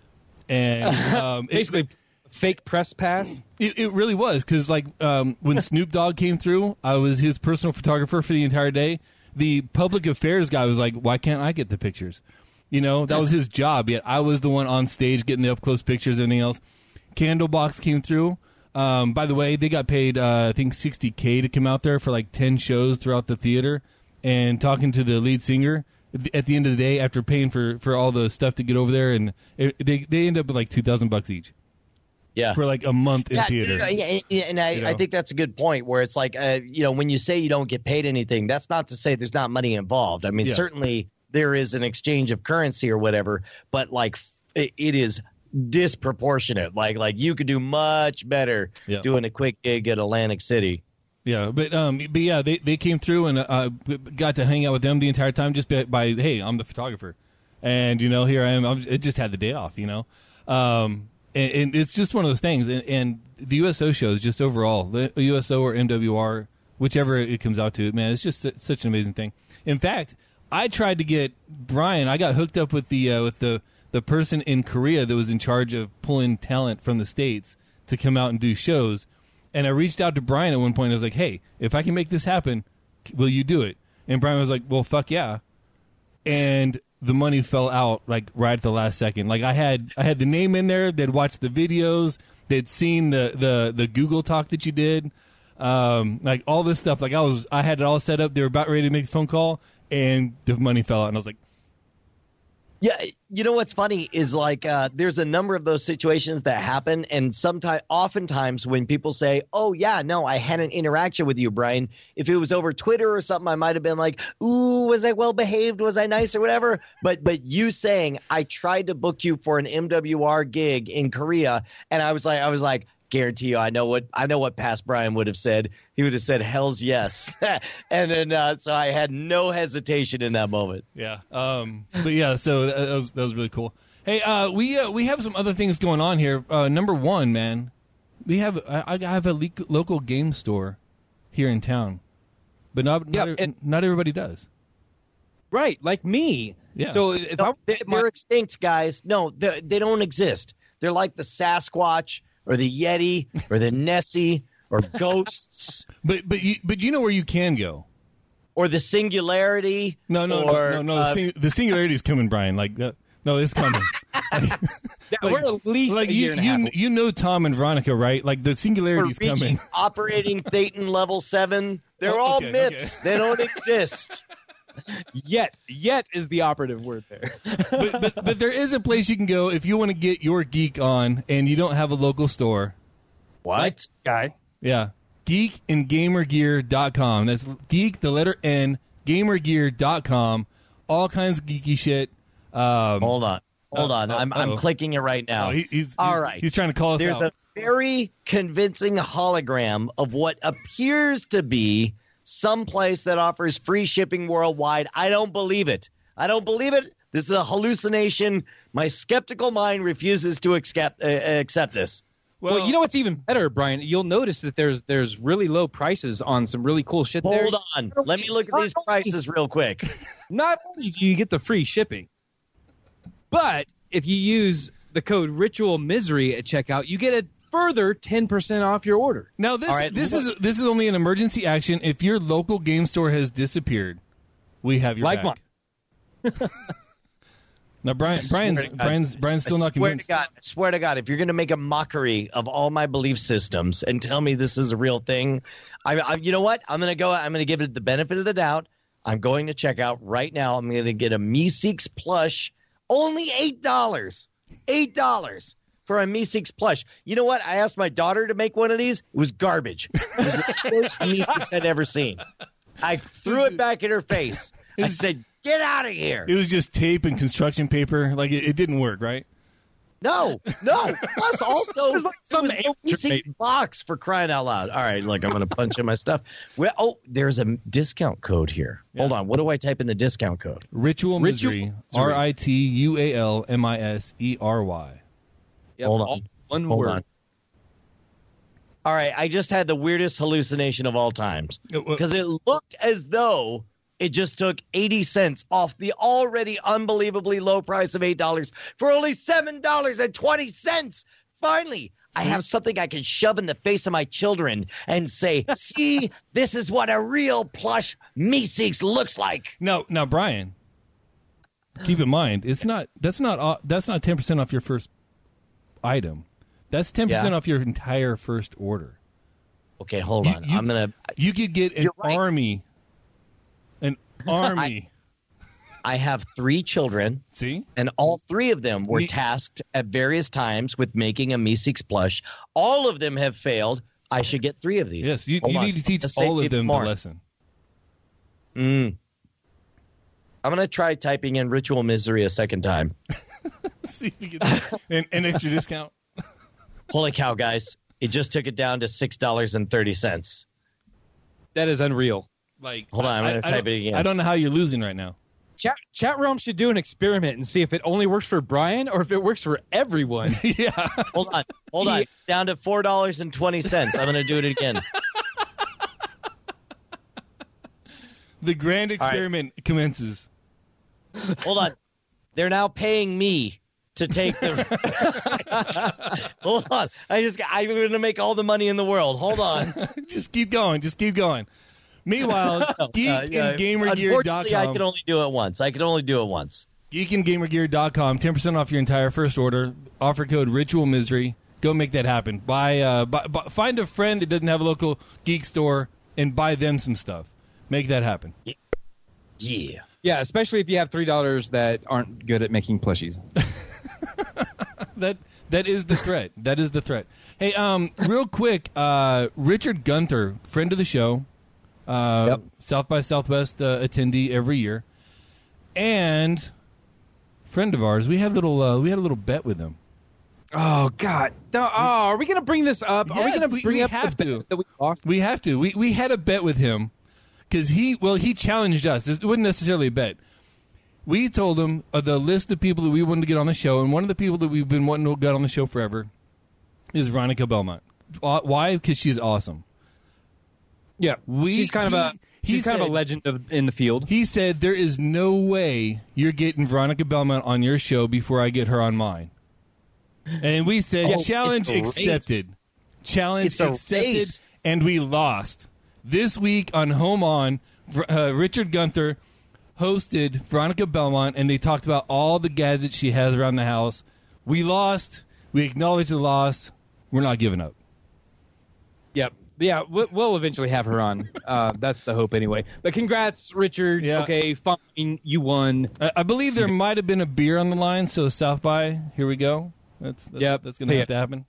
And um, basically. It, Fake press pass? It, it really was, because like um, when Snoop Dogg came through, I was his personal photographer for the entire day. The public affairs guy was like, why can't I get the pictures? You know, that was his job, yet I was the one on stage getting the up-close pictures and everything else. Candlebox came through. Um, by the way, they got paid, uh, I think, sixty K to come out there for like ten shows throughout the theater. And talking to the lead singer, at the end of the day, after paying for, for all the stuff to get over there, and it, they, they end up with like two thousand bucks each. Yeah. For like a month in yeah, theater. Yeah, yeah, and I, you know? I think that's a good point where it's like, uh, you know, when you say you don't get paid anything, that's not to say there's not money involved. I mean, Yeah. certainly there is an exchange of currency or whatever, but like it, it is disproportionate. Like, like you could do much better Yeah. doing a quick gig at Atlantic City. Yeah, but um, but yeah, they, they came through and uh, got to hang out with them the entire time just by, by hey, I'm the photographer, and you know here I am. I'm, I just had the day off, you know, um, and, and it's just one of those things. And, and the U S O shows, just overall, the U S O or M W R, whichever it comes out to, man, it's just such an amazing thing. In fact, I tried to get Brian. I got hooked up with the uh, with the the person in Korea that was in charge of pulling talent from the States to come out and do shows. And I reached out to Brian at one point. I was like, hey, if I can make this happen, will you do it? And Brian was like, well, fuck yeah. And the money fell out like right at the last second. Like I had I had the name in there. They'd watched the videos. They'd seen the, the, the Google talk that you did. Um, like all this stuff. Like I was I had it all set up. They were about ready to make the phone call. And the money fell out. And I was like, yeah, you know what's funny is like uh, there's a number of those situations that happen, and sometimes, oftentimes, when people say, "Oh yeah, no, I had an interaction with you, Brian," if it was over Twitter or something, I might have been like, "Ooh, was I well behaved? Was I nice or whatever?" But but you saying I tried to book you for an M W R gig in Korea, and I was like, I was like. Guarantee you, I know what I know what past Brian would have said. He would have said, "Hell's yes," and then uh, so I had no hesitation in that moment. Yeah, um, but yeah, so that was that was really cool. Hey, uh, we uh, we have some other things going on here. Uh, number one, man, we have I, I have a le- local game store here in town, but not not, Yeah, and- not everybody does. Right, like me. Yeah. So if No, I they, they're extinct, guys. No, they, they don't exist. They're like the Sasquatch or the Yeti or the Nessie or ghosts But but you but you know where you can go. or the Singularity. No, no, or, no, no, no. uh, the, sing- the singularity is coming, Brian. Like, uh, no, it's coming. yeah, we're at least Like a you, year and a you, half. you know Tom and Veronica, right? Like the we're singularity is reaching coming. operating Thetan level seven. They're Oh, all okay, myths. okay. They don't exist. Yet, yet is the operative word there. but, but but there is a place you can go if you want to get your geek on and you don't have a local store. What? Guy. Yeah. geek and gamer gear dot com. That's geek, the letter N, gamer gear dot com. All kinds of geeky shit. Um, Hold on. Hold Uh, on. uh, I'm I'm uh-oh. clicking it right now. oh, he, he's, All he's, right. He's trying to call us There's out. a very convincing hologram of what appears to be some place that offers free shipping worldwide. I don't believe it. I don't believe it. This is a hallucination. My skeptical mind refuses to accept uh, accept this. Well, you know what's even better, Brian? You'll notice that there's there's really low prices on some really cool shit there. Hold on. Let me look at these prices real quick. Not only do you get the free shipping, but if you use the code Ritual Misery at checkout, you get a further ten percent off your order. Now this All right, this look- is this is only an emergency action. If your local game store has disappeared, we have your Like back. Now Brian Brian's to God. Brian's Brian's still I not swear convinced. to God, I swear to God, if you're going to make a mockery of all my belief systems and tell me this is a real thing, I, I you know what? I'm going to go. I'm going to give it the benefit of the doubt. I'm going to check out right now. I'm going to get a Meeseeks plush, only eight dollars. Eight dollars for a Meeseeks plush. You know what? I asked my daughter to make one of these. It was garbage. It was the worst Meeseeks I'd ever seen. I threw it back in her face. I said, "Get out of here!" It was just tape and construction paper. Like it, it didn't work, right? No, no. Plus, also, There's like some it was no amateur Meeseeks box for crying out loud. All right, look, I'm going to punch in my stuff. Well, oh, there's a discount code here. Hold on. What do I type in the discount code? Ritual Ritual Misery. Misery. R I T U A L M I S E R Y. Yep, Hold all on. One Hold word. on. All right, I just had the weirdest hallucination of all times Uh, uh, because it looked as though it just took eighty cents off the already unbelievably low price of eight dollars for only seven dollars and twenty cents. Finally, I have something I can shove in the face of my children and say, see, this is what a real plush Meeseeks looks like. Now, now, Brian, keep in mind, it's not. That's not. uh, That's not ten percent off your first item. That's ten percent Yeah. off your entire first order. Okay, hold You- on. you- I'm going to You could get an You're right. army. An army. I have three children. See? And all three of them were Me- tasked at various times with making a Meeseeks plush. All of them have failed. I should get three of these. Yes, you, Hold you on. need to teach Let's say all of even them more. the lesson. Mm. I'm going to try typing in Ritual Misery a second time. See if you get an, an extra discount. Holy cow, guys. It just took it down to six dollars and thirty cents. that is unreal. Like, Hold on, I'm I- going to I type don't- it again. I don't know how you're losing right now. Chat chat realm should do an experiment and see if it only works for Brian or if it works for everyone. Yeah. Hold on, hold on. Yeah. Down to four dollars and twenty cents. I'm going to do it again. The grand right. experiment commences. Hold on. They're now paying me to take the. Hold on. I just I'm going to make all the money in the world. Hold on. Just keep going. Just keep going. Meanwhile, geek Uh, yeah, and gamer gear dot Unfortunately, I com. can only do it once. I can only do it once. geek and gamer gear dot com, ten percent off your entire first order. Offer code Ritual Misery. Go make that happen. Buy, uh, buy, buy, find a friend that doesn't have a local geek store and buy them some stuff. Make that happen. Yeah. Yeah, especially if you have three dollars that aren't good at making plushies. That that is the threat. That is the threat. Hey, um, real quick, uh, Richard Gunther, friend of the show, uh, Yep. South by Southwest uh, attendee every year, and friend of ours. We had a little uh, we had a little bet with him. Oh God! No, oh, are we gonna bring this up? are we Yes, gonna we- bring we up have the to. bet that we lost? We have to. We we had a bet with him because he well he challenged us. It wasn't necessarily a bet. We told him uh, the list of people that we wanted to get on the show, and one of the people that we've been wanting to get on the show forever is Veronica Belmont. Uh, Why? Because she's awesome. Yeah, We- she's kind of a he- she's he kind of said- a legend of, in the field. He said there is no way you're getting Veronica Belmont on your show before I get her on mine. And we said Oh, challenge it's a race. accepted. Challenge It's a accepted, race. and we lost. This week on Home On, uh, Richard Gunther hosted Veronica Belmont, and they talked about all the gadgets she has around the house. We lost. We acknowledge the loss. We're not giving up. Yep. Yeah, we'll, we'll eventually have her on. Uh, that's the hope, anyway. But congrats, Richard. Yeah. Okay, fine, you won. I, I believe there might have been a beer on the line, so South by, here we go. That's that's, Yep. that's going to Yeah. have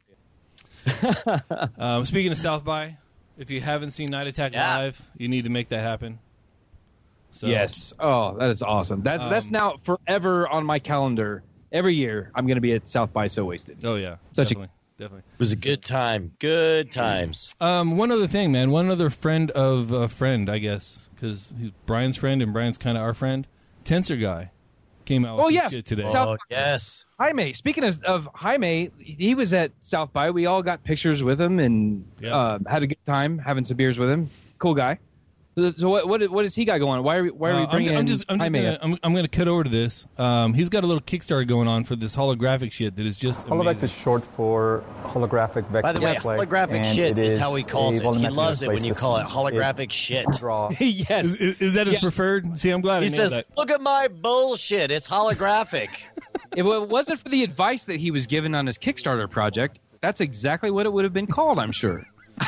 to happen. um, speaking of South by, if you haven't seen Night Attack Yeah. Live, you need to make that happen. So, Yes. Oh, that is awesome. That's that's Um, now forever on my calendar. Every year, I'm going to be at South by So Wasted. Oh yeah, Such a- definitely, definitely. It was a good time. Good times. Um, one other thing, man. One other friend of a friend, I guess, because he's Brian's friend and Brian's kind of our friend. Tensor guy came out with Oh, some yes. shit today. South- Oh, yes. Jaime. Speaking of, of Jaime, he was at South by. We all got pictures with him and Yeah. uh, had a good time having some beers with him. Cool guy. So, so what what what does he got going? Why are we why are Uh, we I'm, bringing I'm just, I'm just Jaime? gonna, I'm, I'm gonna cut over to this. Um, he's got a little Kickstarter going on for this holographic shit that is just Holovat amazing. is short for holographic vector By the way, display, holographic and shit it is is how he a calls it. He volumetric loves it when display you call it system. holographic shit. Draw. yes. Is, is, is that his Yeah. preferred? See, I'm glad He I nailed says, that. "Look at my bullshit. It's holographic." If it wasn't for the advice that he was given on his Kickstarter project, that's exactly what it would have been called, I'm sure.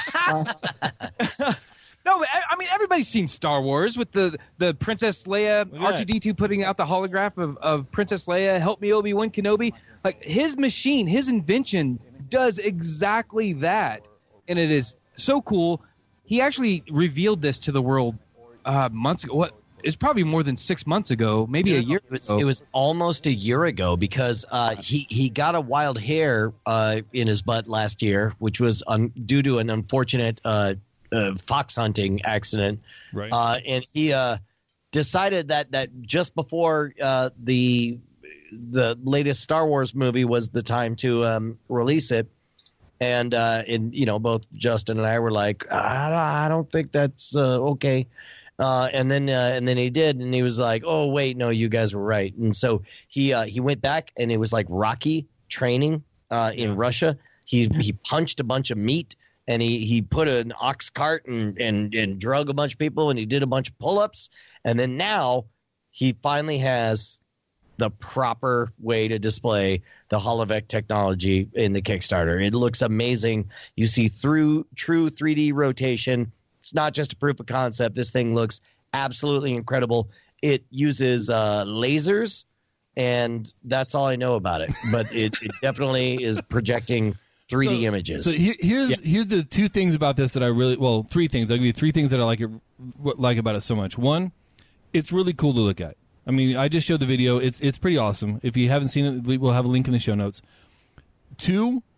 No, but I I mean, everybody's seen Star Wars with the, the Princess Leia, Look at R two D two putting out the holograph of, of Princess Leia, help me Obi-Wan Kenobi. Like, his machine, his invention does exactly that. And it is so cool. He actually revealed this to the world uh, months ago. What? It's probably more than six months ago, maybe a year It was, ago. it was almost a year ago because uh, he he got a wild hair uh, in his butt last year, which was um, due to an unfortunate uh, uh, fox hunting accident. Right. Uh, and he uh, decided that that just before uh, the the latest Star Wars movie was the time to um, release it. And uh, and you know, both Justin and I were like, I don't, I don't think that's uh, okay. Uh, and then uh, and then he did, and he was like, "Oh wait, no, you guys were right." And so he uh, he went back, and it was like Rocky training uh, in Yeah. Russia. He he punched a bunch of meat, and he, he put an ox cart and, and and drug a bunch of people, and he did a bunch of pull ups, and then now he finally has the proper way to display the Holovec technology in the Kickstarter. It looks amazing. You see through true three D rotation. It's not just a proof of concept. This thing looks absolutely incredible. It uses uh, lasers, and that's all I know about it. But it, it definitely is projecting three D So- images. So here, here's Yeah. here's the two things about this that I really well three things. I'll give you three things that I like it what- like about it so much. One, it's really cool to look at. I mean, I just showed the video. It's it's pretty awesome. If you haven't seen it, we'll have a link in the show notes. Two,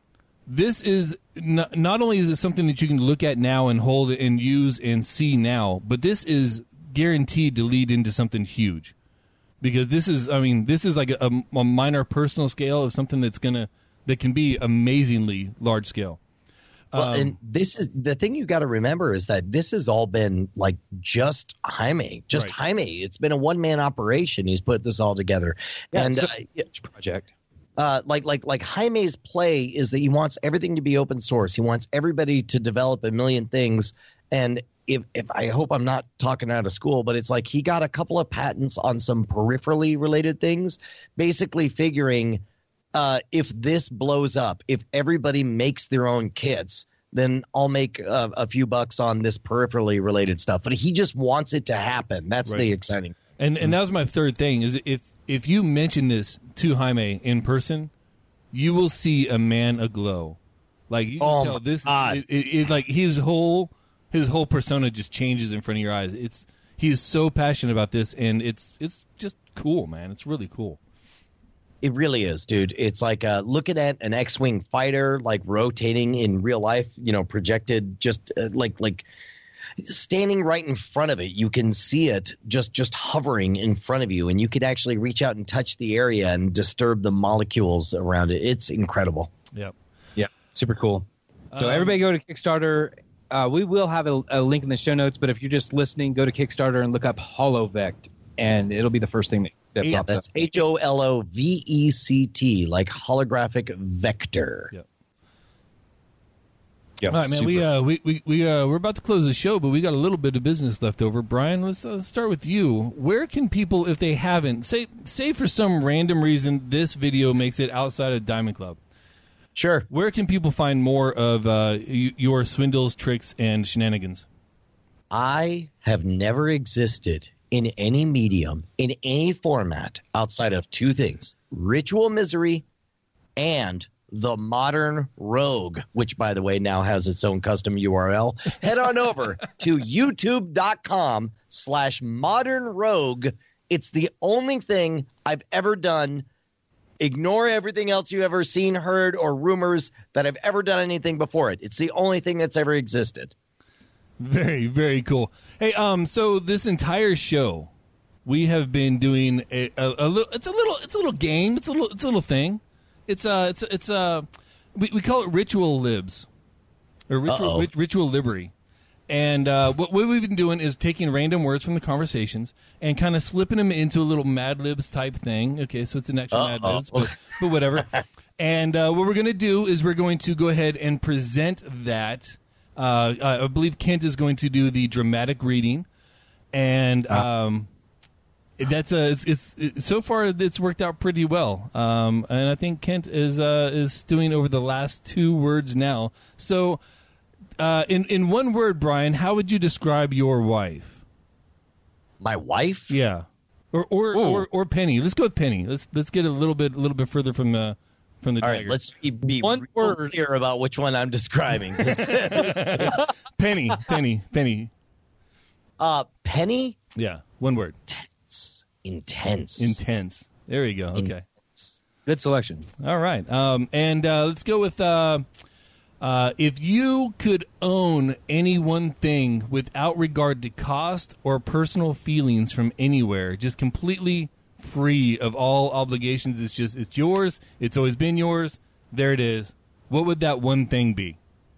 this is n- not only is it something that you can look at now and hold and use and see now, but this is guaranteed to lead into something huge. Because this is, I mean, this is like a, a minor personal scale of something that's gonna that can be amazingly large scale. Well, Um, and this is the thing you got to remember is that this has all been like just Jaime, just Right. Jaime. It's been a one man operation. He's put this all together, Yeah, and it's uh, a huge project. uh, like like like Jaime's play is that he wants everything to be open source. He wants everybody to develop a million things. And if if I hope I'm not talking out of school, but it's like he got a couple of patents on some peripherally related things, basically figuring uh, if this blows up, if everybody makes their own kits, then I'll make a, a few bucks on this peripherally related stuff. But he just wants it to happen. That's Right. the exciting. And and that was my third thing is if if you mention this to Jaime in person, you will see a man aglow. Like you can Oh tell my this God. it, it, it- like his whole his whole persona just changes in front of your eyes. It's he's so passionate about this, and it's it's just cool, man. It's really cool. It really is, dude. It's like uh, looking at an X-wing fighter, like rotating in real life. You know, projected, just uh, like like standing right in front of it. You can see it just just hovering in front of you, and you could actually reach out and touch the area and disturb the molecules around it. It's incredible. Yep. Yeah, super cool. So Um, everybody go to Kickstarter. Uh, we will have a, a link in the show notes, but if you're just listening, go to Kickstarter and look up HoloVect, and it'll be the first thing that, that Yeah, pops That's up. H O L O V E C T, like holographic vector. Yep. Yeah, All right, man. super. We uh we we we uh we're about to close the show, but we got a little bit of business left over. Brian, let's uh, start with you. Where can people, if they haven't, say say for some random reason this video makes it outside of Diamond Club, Sure. where can people find more of uh, y- your swindles, tricks, and shenanigans? I have never existed in any medium, in any format, outside of two things: Ritual Misery and The Modern Rogue, which, by the way, now has its own custom U R L. Head on over to youtube.com slash modern rogue. It's the only thing I've ever done. Ignore everything else you've ever seen, heard, or rumors that I've ever done anything before it. It's the only thing that's ever existed. Very, very cool. Hey, um, so this entire show, we have been doing a, a, a little. It's a little. It's a little game. It's a little. It's a little thing. It's uh. It's it's uh. We we call it ritual libs, or ritual Uh-oh. rit, ritual libery. And uh, what, what we've been doing is taking random words from the conversations and kind of slipping them into a little Mad Libs type thing. Okay, so it's an extra Mad Uh-oh. Libs, but, but whatever. And uh, what we're going to do is we're going to go ahead and present that. Uh, I believe Kent is going to do the dramatic reading, and um, that's a it's, it's it, so far it's worked out pretty well. Um, and I think Kent is uh, is stewing over the last two words now. So. Uh, in in one word, Brian, how would you describe your wife? My wife? Yeah, or or, or or Penny. Let's go with Penny. Let's let's get a little bit a little bit further from the from the. All right, dagger. let's be, be One real word. clear about which one I'm describing. Penny, Penny, Penny. uh, Penny? Yeah, one word. Intense. Intense. Intense. There you go. Okay. Good selection. All right. Um, and uh, let's go with uh, uh, if you could own any one thing without regard to cost or personal feelings from anywhere, just completely free of all obligations. It's just it's yours. It's always been yours. There it is. What would that one thing be?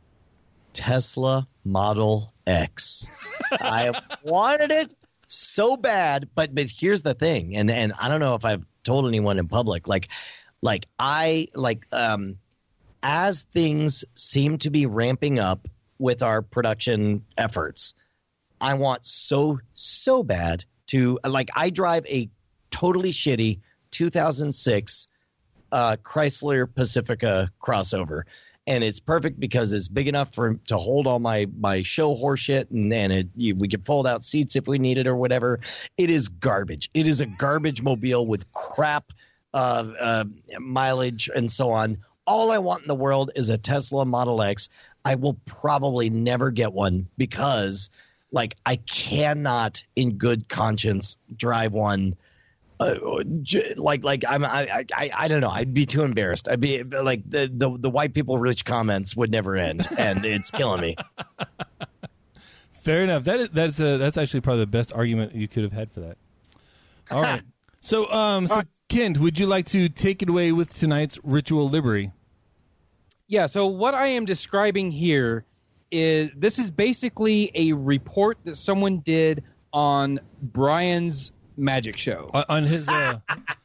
Tesla Model X. I wanted it so bad, but but here's the thing, and and I don't know if I've told anyone in public, like like I like um as things seem to be ramping up with our production efforts, I want so so bad to like I drive a totally shitty two thousand six uh Chrysler Pacifica crossover. And it's perfect because it's big enough for to hold all my my show horse shit, and and it, you, we can fold out seats if we need it or whatever. It is garbage. It is a garbage mobile with crap uh, uh, mileage and so on. All I want in the world is a Tesla Model X. I will probably never get one because, like, I cannot, in good conscience, drive one Uh, j- like, like I'm, I, I, I don't know. I'd be too embarrassed. I'd be like the, the, the white people rich comments would never end, and it's killing me. Fair enough. That is, that's a, that's actually probably the best argument you could have had for that. All right. So, um, so Kent, would you like to take it away with tonight's ritual livery? Yeah. So what I am describing here is this is basically a report that someone did on Brian's magic show. On, on his. Uh...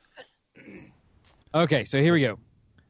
Okay, so here we go.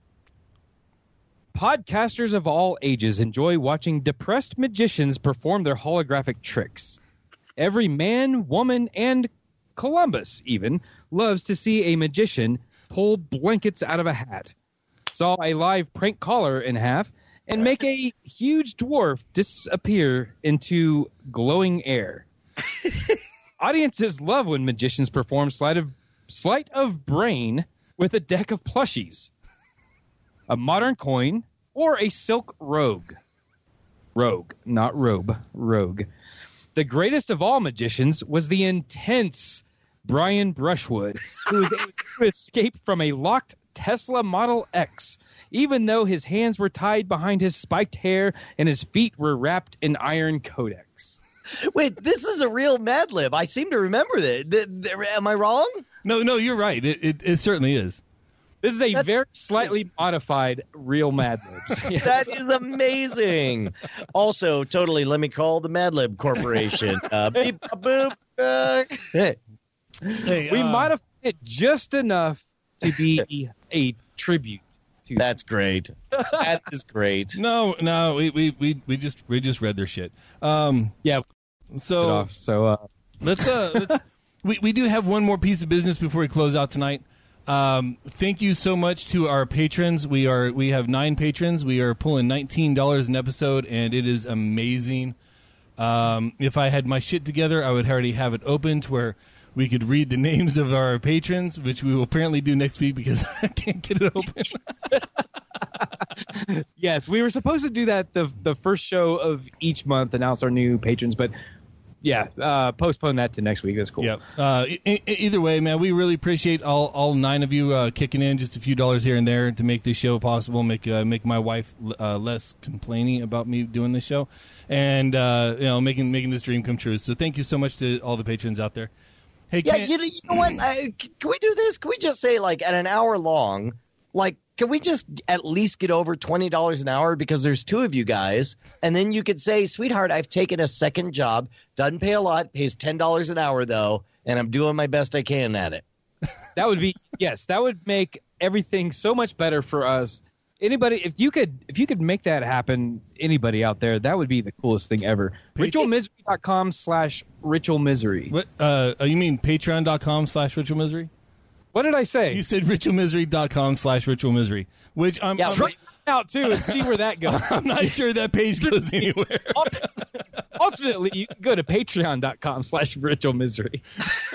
Podcasters of all ages enjoy watching depressed magicians perform their holographic tricks. Every man, woman, and Columbus even loves to see a magician pull blankets out of a hat, saw a live prank caller in half, and make a huge dwarf disappear into glowing air. Audiences love when magicians perform sleight of, sleight of brain with a deck of plushies, a modern coin, or a silk rogue. Rogue, not robe, rogue. The greatest of all magicians was the intense Brian Brushwood, who was able to escape from a locked Tesla Model X, even though his hands were tied behind his spiked hair and his feet were wrapped in iron codex. Wait, this is a real Mad Lib. I seem to remember that. Th- th- am I wrong? No, no, you're right. It it, it certainly is. This is a That's very slightly modified real Mad Libs. Yes. That is amazing. Also, totally, let me call the Mad Lib Corporation. Uh, beep, boop, uh, hey. Hey, we uh, modified it just enough to be a tribute to. That's great. That is great. No, no, we, we, we, we just we just read their shit. Um, Yeah. so Off, so uh, let's uh, let's, we we do have one more piece of business before we close out tonight. Um, thank you so much to our patrons. We are we have nine patrons. We are pulling nineteen dollars an episode, and it is amazing. Um, if I had my shit together, I would already have it open to where we could read the names of our patrons, which we will apparently do next week because I can't get it open. yes, we were supposed to do that the the first show of each month, announce our new patrons, but yeah, uh, postpone that to next week. That's cool. Yep. Uh, e- e- either way, man, we really appreciate all, all nine of you uh, kicking in just a few dollars here and there to make this show possible, make uh, make my wife uh, less complaining about me doing this show, and uh, you know, making making this dream come true. So thank you so much to all the patrons out there. Hey, Yeah, Ken- you know, you know what? I, can we do this? Can we just say, like, at an hour long, like, can we just at least get over twenty dollars an hour because there's two of you guys? And then you could say, sweetheart, I've taken a second job. Doesn't pay a lot. Pays ten dollars an hour, though. And I'm doing my best I can at it. That would be yes. That would make everything so much better for us. Anybody, if you could, if you could make that happen, anybody out there, that would be the coolest thing ever. ritual misery dot com slash ritual misery. What? Uh, you mean patreon dot com slash ritual misery? What did I say? You said ritual misery dot com slash ritual misery, which I'm, Yeah, I'm, Try it out too and see where that goes. I'm not sure that page goes anywhere. Ultimately, you can go to patreon dot com slash ritual misery.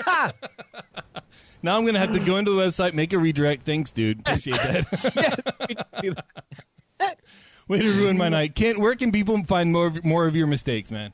Now I'm going to have to go into the website, make a redirect. Thanks, dude. Appreciate that. Way to ruin my night. Kent, where can people find more of, more of your mistakes, man?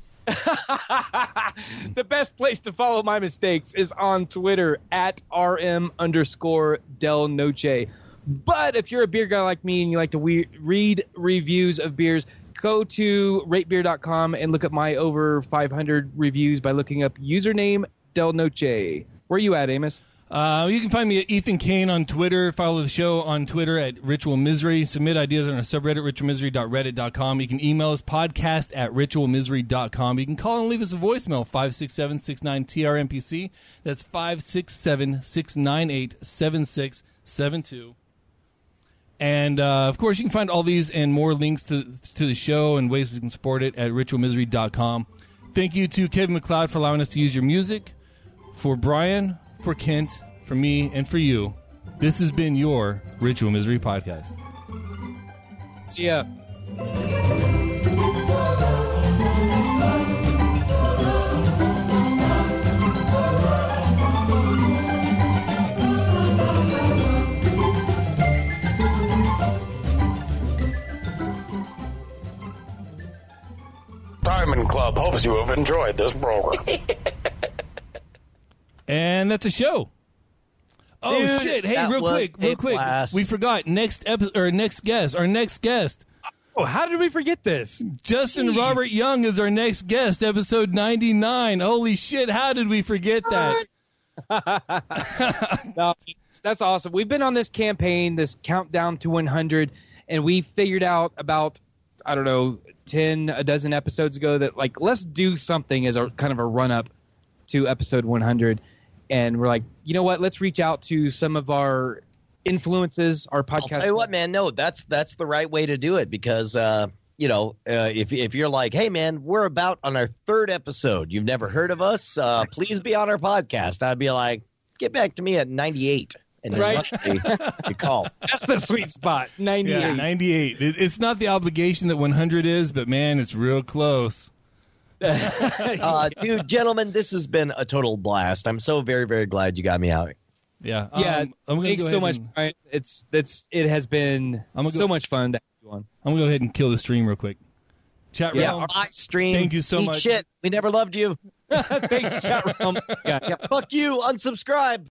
The best place to follow my mistakes is on Twitter at rm underscore del noche. But if you're a beer guy like me and you like to we- read reviews of beers, go to rate beer dot com and look at my over five hundred reviews by looking up username del noche. Where are you at, Amos? Uh, you can find me at Ethan Kane on Twitter. Follow the show on Twitter at Ritual Misery. Submit ideas on our subreddit, ritual misery dot reddit dot com. You can email us, podcast at ritual misery dot com. You can call and leave us a voicemail, five six seven, six nine, T R M P C. That's five six seven, six nine eight, seven six seven two. And, uh, of course, you can find all these and more links to to the show and ways you can support it at ritual misery dot com. Thank you to Kevin MacLeod for allowing us to use your music. For Brian, for Kent, for me, and for you, this has been your Ritual Misery Podcast. See ya. Diamond Club hopes you have enjoyed this program. And that's a show. Oh Dude, shit! Hey, that real was quick, real a quick. blast. We forgot next episode or next guest. Our next guest, Oh, how did we forget this? Justin Jeez. Robert Young, is our next guest. Episode ninety-nine. Holy shit! How did we forget that? No, that's awesome. We've been on this campaign, this countdown to one hundred, and we figured out about, I don't know, ten, a dozen episodes ago that, like, let's do something as a kind of a run-up to episode one hundred. And we're like, you know what? Let's reach out to some of our influences, our podcast. I'll tell you what, man. No, that's that's the right way to do it because, uh, you know, uh, if if you're like, hey, man, we're about on our third episode. You've never heard of us. Uh, please be on our podcast. I'd be like, get back to me at ninety-eight. And then Right. luckily, you call. That's the sweet spot. ninety-eight. Yeah, ninety-eight. It, it's not the obligation that one hundred is, but man, it's real close. Uh, dude, gentlemen, this has been a total blast. I'm so very, very glad you got me out. Yeah. Yeah, Um, I'm gonna thanks go so ahead much, and- Brian. It's it's it has been I'm gonna so go- much fun to have you on. I'm gonna go ahead and kill the stream real quick. Chat Yeah, realm. my stream. Thank you so Eat much. Shit. We never loved you. Thanks, chat room. Yeah. Yeah, fuck you. Unsubscribe.